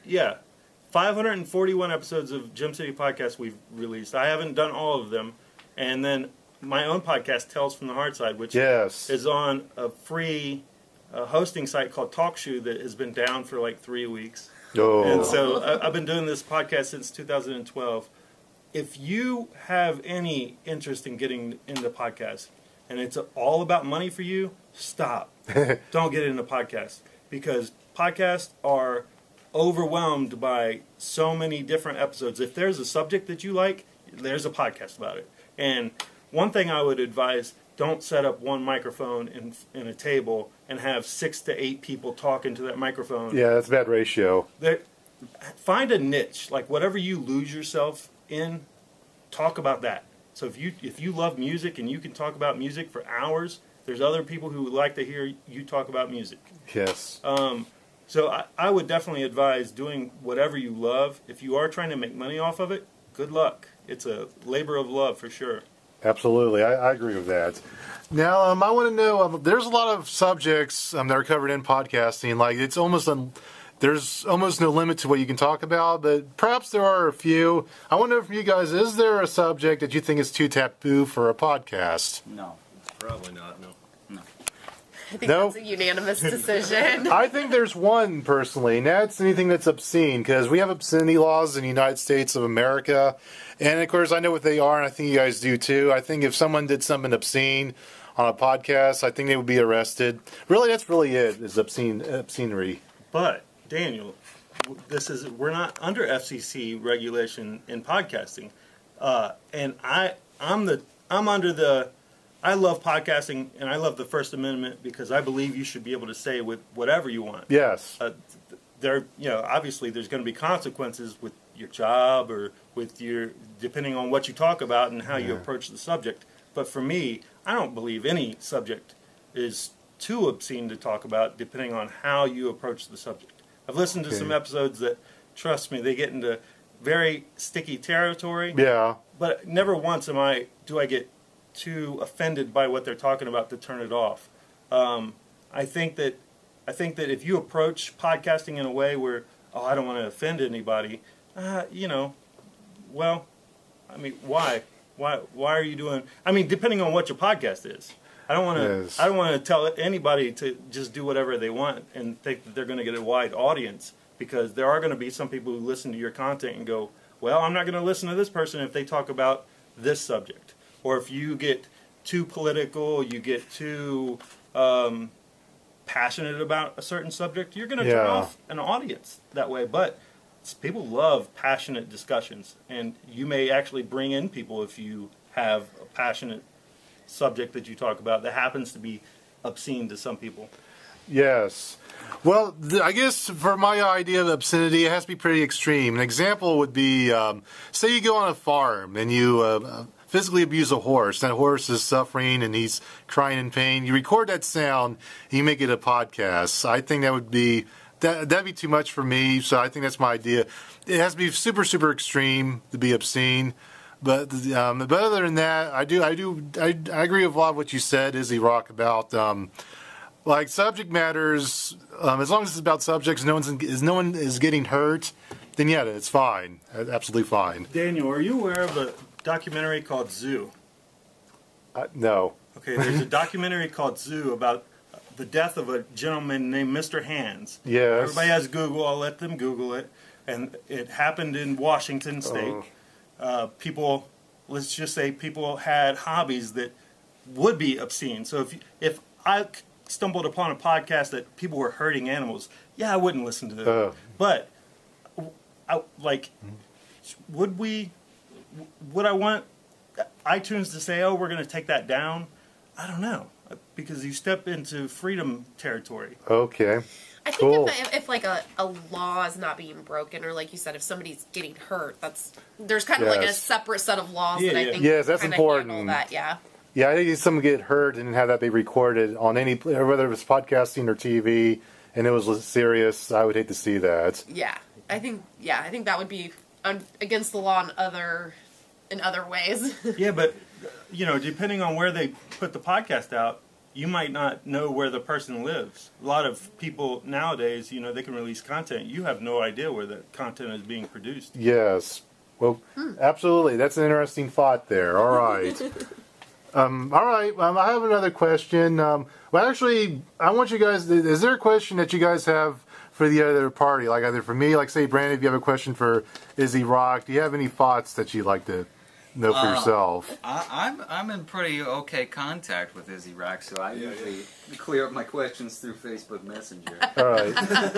541 episodes of Gem City Podcast we've released. I haven't done all of them. And then my own podcast, Tales from the Hard Side, which is on a free hosting site called TalkShoe that has been down for like 3 weeks. Oh. And so I've been doing this podcast since 2012. If you have any interest in getting into podcasts and it's all about money for you, stop. Don't get into podcasts, because podcasts are overwhelmed by so many different episodes. If there's a subject that you like, there's a podcast about it. And one thing I would advise, don't set up one microphone in a table and have 6 to 8 people talking to that microphone. Yeah, that's a bad ratio. Find a niche, like whatever you lose yourself in, talk about that. So if you love music and you can talk about music for hours, there's other people who would like to hear you talk about music. Yes. So I would definitely advise doing whatever you love. If you are trying to make money off of it, good luck. It's a labor of love for sure. Absolutely. I agree with that. Now, I want to know, there's a lot of subjects that are covered in podcasting. Like, it's almost there's almost no limit to what you can talk about, but perhaps there are a few. I want to know from you guys, is there a subject that you think is too taboo for a podcast? No. Probably not, no. I think that's a unanimous decision. I think there's one, personally, and that's anything that's obscene, because we have obscenity laws in the United States of America, and of course I know what they are, and I think you guys do too. I think if someone did something obscene on a podcast, I think they would be arrested. Really, that's really it, is obscenery. But, Daniel, we're not under FCC regulation in podcasting, and I'm under the... I love podcasting, and I love the First Amendment because I believe you should be able to say with whatever you want. Yes. Obviously, there's going to be consequences with your job or with depending on what you talk about and how you approach the subject. But for me, I don't believe any subject is too obscene to talk about, depending on how you approach the subject. I've listened to some episodes that, trust me, they get into very sticky territory. Yeah. But never once do I get too offended by what they're talking about to turn it off. I think that if you approach podcasting in a way where, oh, I don't want to offend anybody, you know, well, I mean, why? Why are you doing? I mean, depending on what your podcast is. I don't want to. I don't want to tell anybody to just do whatever they want and think that they're going to get a wide audience, because there are going to be some people who listen to your content and go, well, I'm not going to listen to this person if they talk about this subject. Or if you get too political, you get too passionate about a certain subject, you're going to turn off an audience that way. But people love passionate discussions, and you may actually bring in people if you have a passionate subject that you talk about that happens to be obscene to some people. Yes. Well, I guess for my idea of obscenity, it has to be pretty extreme. An example would be, say you go on a farm and you physically abuse a horse. That horse is suffering and he's crying in pain. You record that sound and you make it a podcast. I think that would be that'd be too much for me. So I think that's my idea. It has to be super, super extreme to be obscene. But other than that, I agree with a lot of what you said, Izzy Rock, about like subject matters. As long as it's about subjects, no one is getting hurt, then yeah, it's fine, absolutely fine. Daniel, are you aware of a documentary called Zoo? No. Okay, there's a documentary called Zoo about the death of a gentleman named Mr. Hands. Yes. Everybody has Google. I'll let them Google it. And it happened in Washington State. People, let's just say people had hobbies that would be obscene. So if I stumbled upon a podcast that people were hurting animals, yeah, I wouldn't listen to them. But would I want iTunes to say, oh, we're going to take that down? I don't know, because you step into freedom territory. Okay. I think if like a law is not being broken, or like you said, if somebody's getting hurt, there's kind of like a separate set of laws that I think that's important. Handle that, yeah. Yeah, I think if someone get hurt and have that be recorded on any, whether it was podcasting or TV, and it was serious, I would hate to see that. Yeah, I think that would be against the law in other ways. Yeah, but you know, depending on where they put the podcast out, you might not know where the person lives. A lot of people nowadays, you know, they can release content. You have no idea where the content is being produced. Yes. Well, absolutely. That's an interesting thought there. All right. All right. I have another question. Well, actually, I want you guys, is there a question that you guys have for the other party? Like either for me, like say, Brandon, if you have a question for Izzy Rock, do you have any thoughts that you'd like to know for yourself? I'm in pretty okay contact with Izzy Rock, so I usually clear up my questions through Facebook Messenger. All right.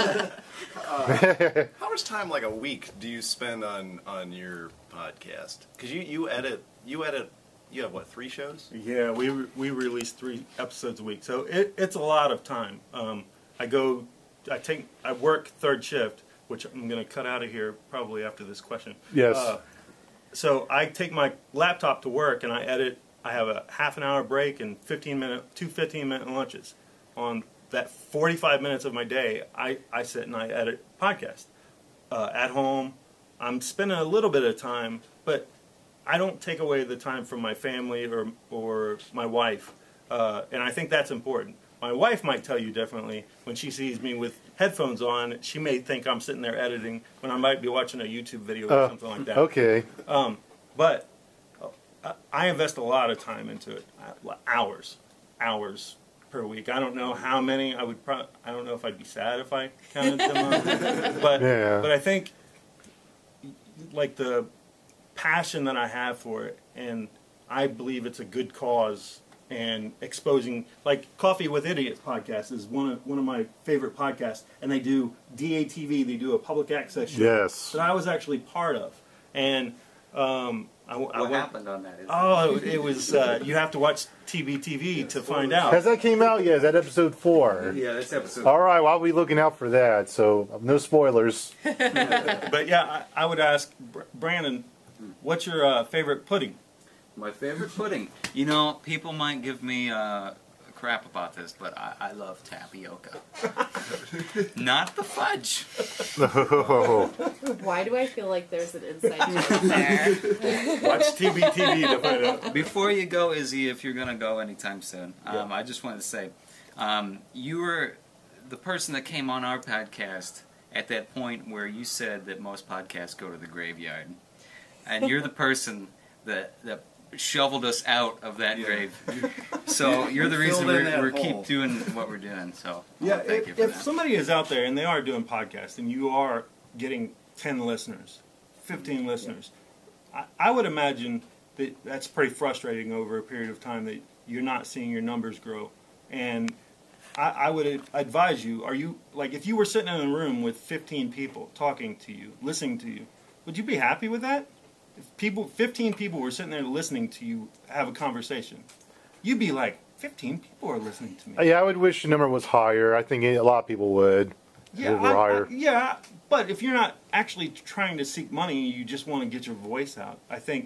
How much time, like a week, do you spend on your podcast? Because you edit. You have what, 3 shows? Yeah, we release 3 episodes a week, so it's a lot of time. I work third shift, which I'm going to cut out of here probably after this question. Yes. So I take my laptop to work and I edit. I have a half an hour break and 2 15-minute lunches. On that 45 minutes of my day, I sit and I edit podcasts. At home, I'm spending a little bit of time, but I don't take away the time from my family or my wife. And I think that's important. My wife might tell you differently. When she sees me with headphones on, she may think I'm sitting there editing when I might be watching a YouTube video or something like that. Okay. But I invest a lot of time into it. Hours per week. I don't know how many. I don't know if I'd be sad if I counted them up. But I think like the passion that I have for it, and I believe it's a good cause. And exposing, like Coffee with Idiots podcast is one of my favorite podcasts, and they do DATV, they do a public access show that I was actually part of. And what happened on that? It was you have to watch TBTV to find out. Has that came out yet? Is that episode 4? Yeah, that's episode. All right, well, I'll be looking out for that. So no spoilers. But yeah, I would ask Brandon, what's your favorite pudding? My favorite pudding. You know, people might give me crap about this, but I love tapioca. Not the fudge. Why do I feel like there's an inside joke there? Watch TBTV to find out. Before you go, Izzy, if you're going to go anytime soon, I just wanted to say, you were the person that came on our podcast at that point where you said that most podcasts go to the graveyard. And you're the person that shoveled us out of that grave. So you're the reason we keep doing what we're doing. So yeah, thank you for that. If somebody is out there and they are doing podcasts and you are getting 10 listeners, 15 listeners, I would imagine that that's pretty frustrating over a period of time that you're not seeing your numbers grow. And I would advise you, if you were sitting in a room with 15 people talking to you, listening to you, would you be happy with that? If 15 people were sitting there listening to you have a conversation, you'd be like, 15 people are listening to me. Yeah, I would wish the number was higher. I think a lot of people would. Yeah, but if you're not actually trying to seek money, you just want to get your voice out.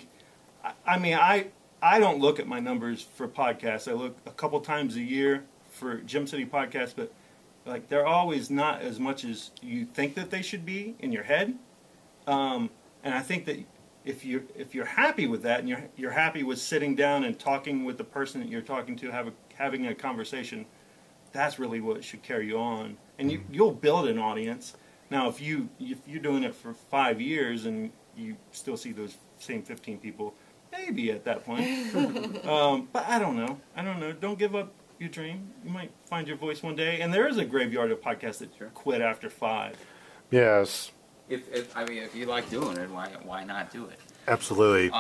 I don't look at my numbers for podcasts. I look a couple times a year for Gym City Podcast, but they're always not as much as you think that they should be in your head. And I think that if you're happy with that, and you're happy with sitting down and talking with the person that you're talking to, having a conversation, that's really what should carry you on, and you'll build an audience. Now, if you're doing it for 5 years and you still see those same 15 people, maybe at that point. But I don't know. Don't give up your dream. You might find your voice one day, and there is a graveyard of podcasts that quit after 5. Yes. If you like doing it, why not do it? Absolutely.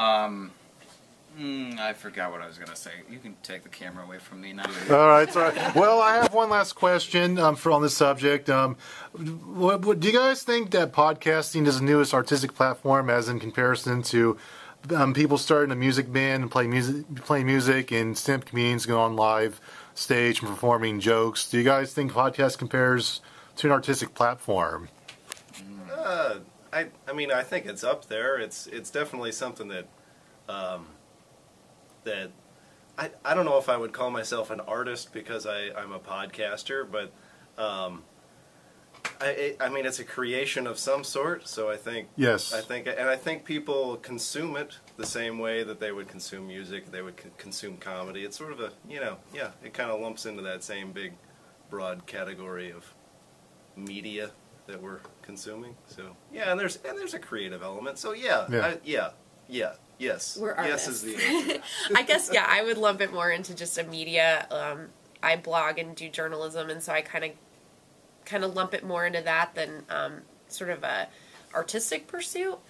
I forgot what I was going to say. You can take the camera away from me now. All right. Well, I have one last question on this subject. Do you guys think that podcasting is the newest artistic platform, as in comparison to people starting a music band and playing music, and stand-up comedians going on live stage and performing jokes? Do you guys think podcast compares to an artistic platform? I think it's up there. It's definitely something that I don't know if I would call myself an artist because I'm a podcaster, but it's a creation of some sort. So I think I think people consume it the same way that they would consume music, they would consume comedy. It's sort of it kind of lumps into that same big, broad category of media that we're consuming. So and there's a creative element. So yes. We're artists. Yes is the answer. I guess I would lump it more into just a media. I blog and do journalism, and so I kind of lump it more into that than sort of a artistic pursuit.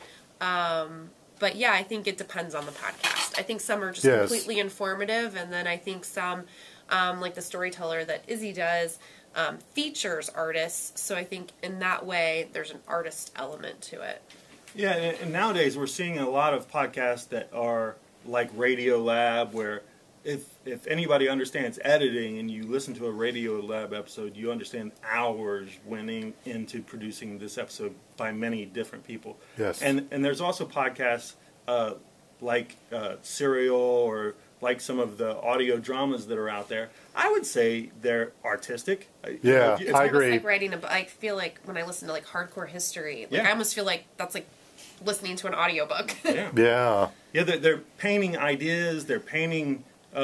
But I think it depends on the podcast. I think some are just completely informative, and then I think some, like the Storyteller that Izzy does, features artists. So I think in that way there's an artist element to it. Yeah, and nowadays we're seeing a lot of podcasts that are like Radio Lab, where if anybody understands editing and you listen to a Radio Lab episode, you understand hours went into producing this episode by many different people. Yes. And there's also podcasts like Serial, or like some of the audio dramas that are out there. I would say they're artistic. Yeah, I agree. Like writing I feel like when I listen to like Hardcore History, I almost feel like that's like listening to an audiobook. Yeah, they're painting ideas, they're painting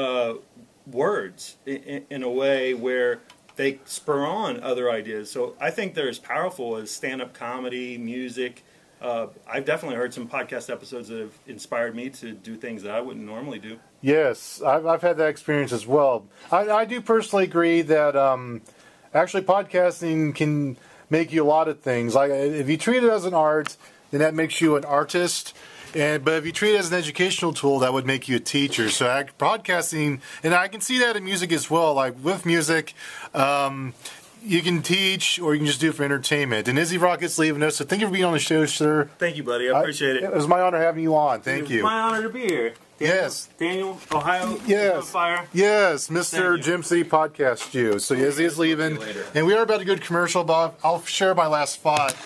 words in a way where they spur on other ideas. So I think they're as powerful as stand-up comedy, music. I've definitely heard some podcast episodes that have inspired me to do things that I wouldn't normally do. Yes, I've had that experience as well. I do personally agree that actually podcasting can make you a lot of things. Like if you treat it as an art, then that makes you an artist. But if you treat it as an educational tool, that would make you a teacher. So podcasting, and I can see that in music as well. Like with music, you can teach, or you can just do it for entertainment. And Izzy Rocket's leaving us, so thank you for being on the show, sir. Thank you, buddy. I appreciate it. It was my honor having you on. Thank you. It's my honor to be here. Daniel, Ohio. Yes. Fire. Yes, Mr. Gym City Podcast you. So Izzy is leaving. And we are about to go to commercial, but I'll share my last thought.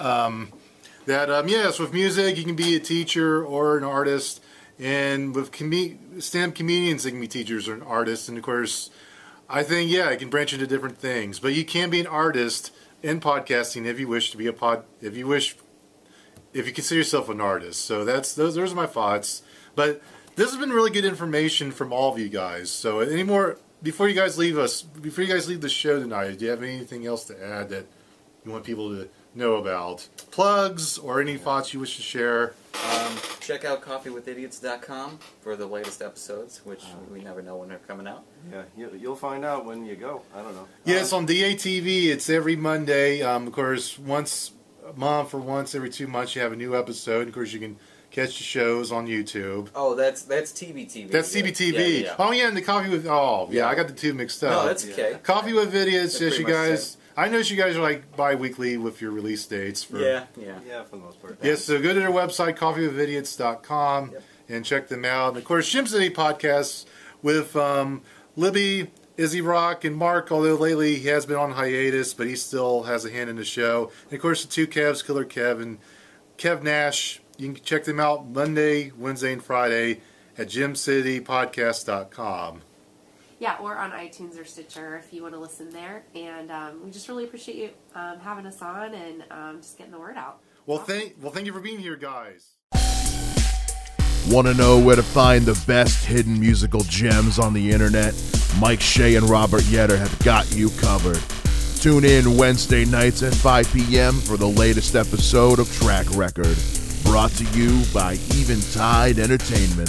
Yes, with music, you can be a teacher or an artist. And with stand-up comedians, they can be teachers or an artist. And of course, I think, yeah, it can branch into different things. But you can be an artist in podcasting if you wish to be if you consider yourself an artist. So those are my thoughts. But this has been really good information from all of you guys. So before you guys leave the show tonight, do you have anything else to add that you want people to know about? Plugs or any thoughts you wish to share? Check out coffeewithidiots.com for the latest episodes, which we never know when they're coming out. Yeah, you'll find out when you go. I don't know. Yeah, it's on DATV. It's every Monday. Of course, once a month or once every 2 months, you have a new episode. Of course, you can catch the shows on YouTube. Oh, that's TBTV. That's TBTV. Yeah. Oh, yeah, and the Coffee with... Oh, yeah, I got the two mixed up. No, that's okay. Coffee with Idiots, yes, you guys... Same. I know you guys are like bi-weekly with your release dates. Yeah, for the most part. Yes, so go to their website, coffeewithidiots.com, and check them out. And of course, Jim City Podcasts with Libby, Izzy Rock, and Mark, although lately he has been on hiatus, but he still has a hand in the show. And of course, the two Kevs, Killer Kev and Kev Nash. You can check them out Monday, Wednesday, and Friday at jimcitypodcast.com. Yeah, or on iTunes or Stitcher if you want to listen there. And we just really appreciate you having us on and just getting the word out. Well, thank you for being here, guys. Want to know where to find the best hidden musical gems on the internet? Mike Shea and Robert Yetter have got you covered. Tune in Wednesday nights at 5 p.m. for the latest episode of Track Record. Brought to you by Eventide Entertainment.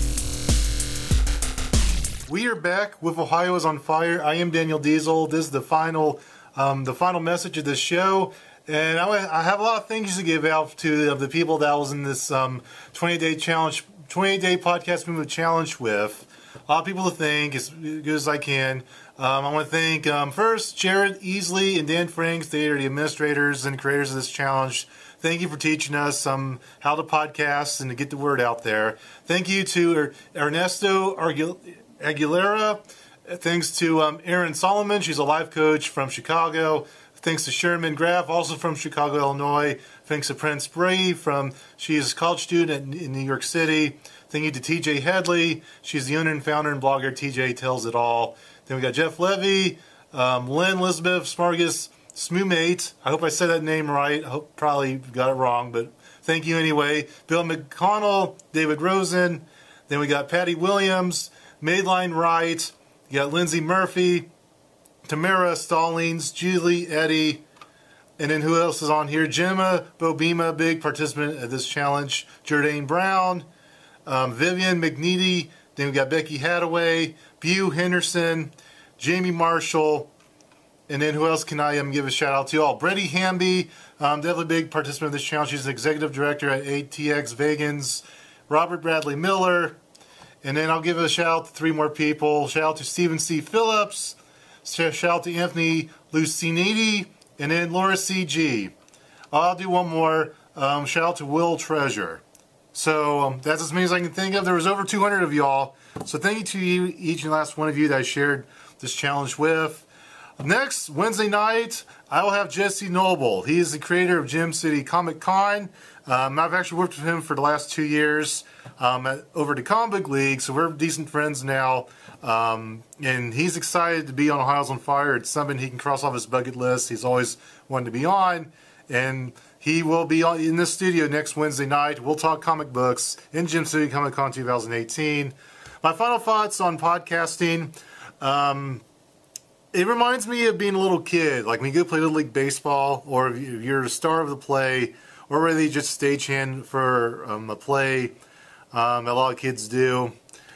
We are back with Ohio is on Fire. I am Daniel Diesel. This is the final message of this show. And I have a lot of things to give out to the people that I was in this 28-day podcast movement challenge with. A lot of people to thank as good as I can. I want to thank first Jared Easley and Dan Franks. They are the administrators and creators of this challenge. Thank you for teaching us how to podcast and to get the word out there. Thank you to Ernesto Aguilera. Thanks to Erin Solomon. She's a life coach from Chicago. Thanks to Sherman Graff, also from Chicago, Illinois. Thanks to Prince Brady she's a college student in New York City. Thank you to TJ Headley. She's the owner and founder and blogger. TJ Tells It All. Then we got Jeff Levy, Lynn Elizabeth Smargus Smoomate. I hope I said that name right. I hope probably got it wrong, but thank you anyway. Bill McConnell, David Rosen. Then we got Patty Williams, Madeline Wright. You got Lindsay Murphy, Tamara Stallings, Julie Eddy, and then who else is on here? Gemma Bobima, big participant at this challenge. Jordane Brown, Vivian McNeedy. Then we got Becky Hadaway, Bew Henderson, Jamie Marshall, and then who else can I give a shout out to? Brady Hamby, definitely a big participant of this challenge. She's the executive director at ATX Vegans. Robert Bradley Miller, and then I'll give a shout out to 3 more people. Shout out to Stephen C. Phillips. Shout out to Anthony Luciniti, and then Laura C.G. I'll do one more. Shout out to Will Treasure. So that's as many as I can think of. There was over 200 of y'all. So thank you to you, each and last one of you that I shared this challenge with. Next, Wednesday night, I will have Jesse Noble. He is the creator of Gem City Comic Con. I've actually worked with him for the last 2 years over the Comic Book League, so we're decent friends now. And he's excited to be on Ohio's on Fire. It's something he can cross off his bucket list. He's always wanted to be on. And he will be in this studio next Wednesday night. We'll talk comic books in Gem City Comic Con 2018. My final thoughts on podcasting. It reminds me of being a little kid. Like when you go play Little League Baseball, or if you're a star of the play, or whether you just stagehand for a play. A lot of kids do.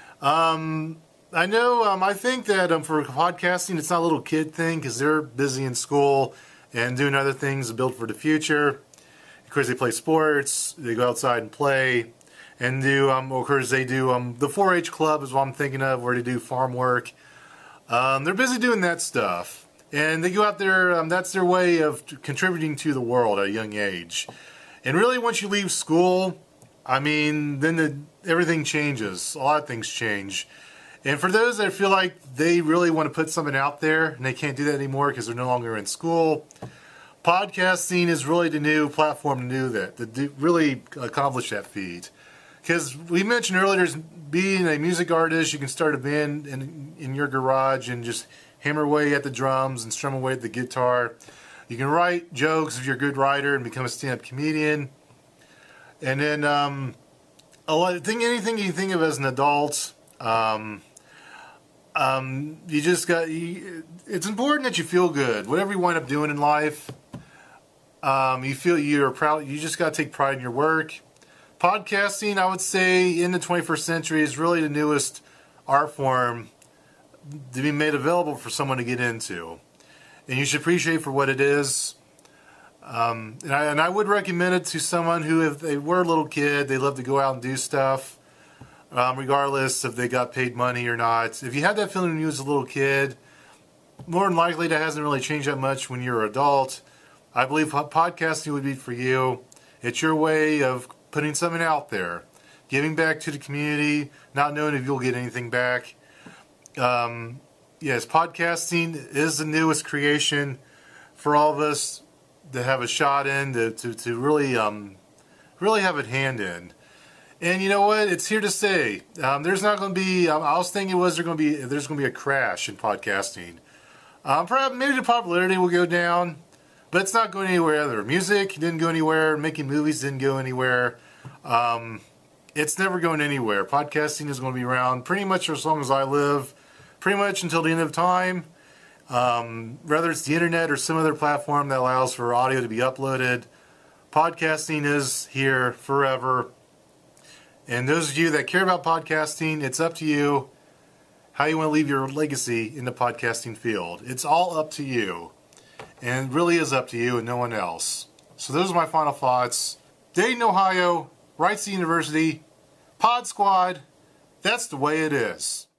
I know, I think that for podcasting, it's not a little kid thing because they're busy in school and doing other things to build for the future. Of course, they play sports, they go outside and play, and do, of course, they do, the 4-H club is what I'm thinking of, where they do farm work. They're busy doing that stuff. And they go out there, that's their way of contributing to the world at a young age. And really, once you leave school, I mean, then everything changes. A lot of things change. And for those that feel like they really want to put something out there and they can't do that anymore because they're no longer in school, podcasting is really the new platform to do that, to really accomplish that feat. Because we mentioned earlier, being a music artist, you can start a band in your garage and just hammer away at the drums and strum away at the guitar. You can write jokes if you're a good writer and become a stand-up comedian. And then anything you think of as an adult, you just got. It's important that you feel good. Whatever you wind up doing in life, you feel you're proud. You just got to take pride in your work. Podcasting, I would say, in the 21st century, is really the newest art form to be made available for someone to get into. And you should appreciate for what it is. And I would recommend it to someone who, if they were a little kid, they love to go out and do stuff, regardless if they got paid money or not. If you had that feeling when you was a little kid, more than likely that hasn't really changed that much when you're an adult. I believe podcasting would be for you. It's your way of putting something out there, giving back to the community, not knowing if you'll get anything back. Yes, podcasting is the newest creation for all of us to have a shot in, to really have a hand in. And you know what? It's here to stay. There's not going to be. I was thinking there's going to be a crash in podcasting. Perhaps maybe the popularity will go down, but it's not going anywhere either. Music didn't go anywhere. Making movies didn't go anywhere. It's never going anywhere. Podcasting is going to be around pretty much as long as I live. Pretty much until the end of time, whether it's the internet or some other platform that allows for audio to be uploaded, podcasting is here forever. And those of you that care about podcasting, it's up to you how you want to leave your legacy in the podcasting field. It's all up to you. And it really is up to you and no one else. So those are my final thoughts. Dayton, Ohio, Wright State University, Pod Squad, that's the way it is.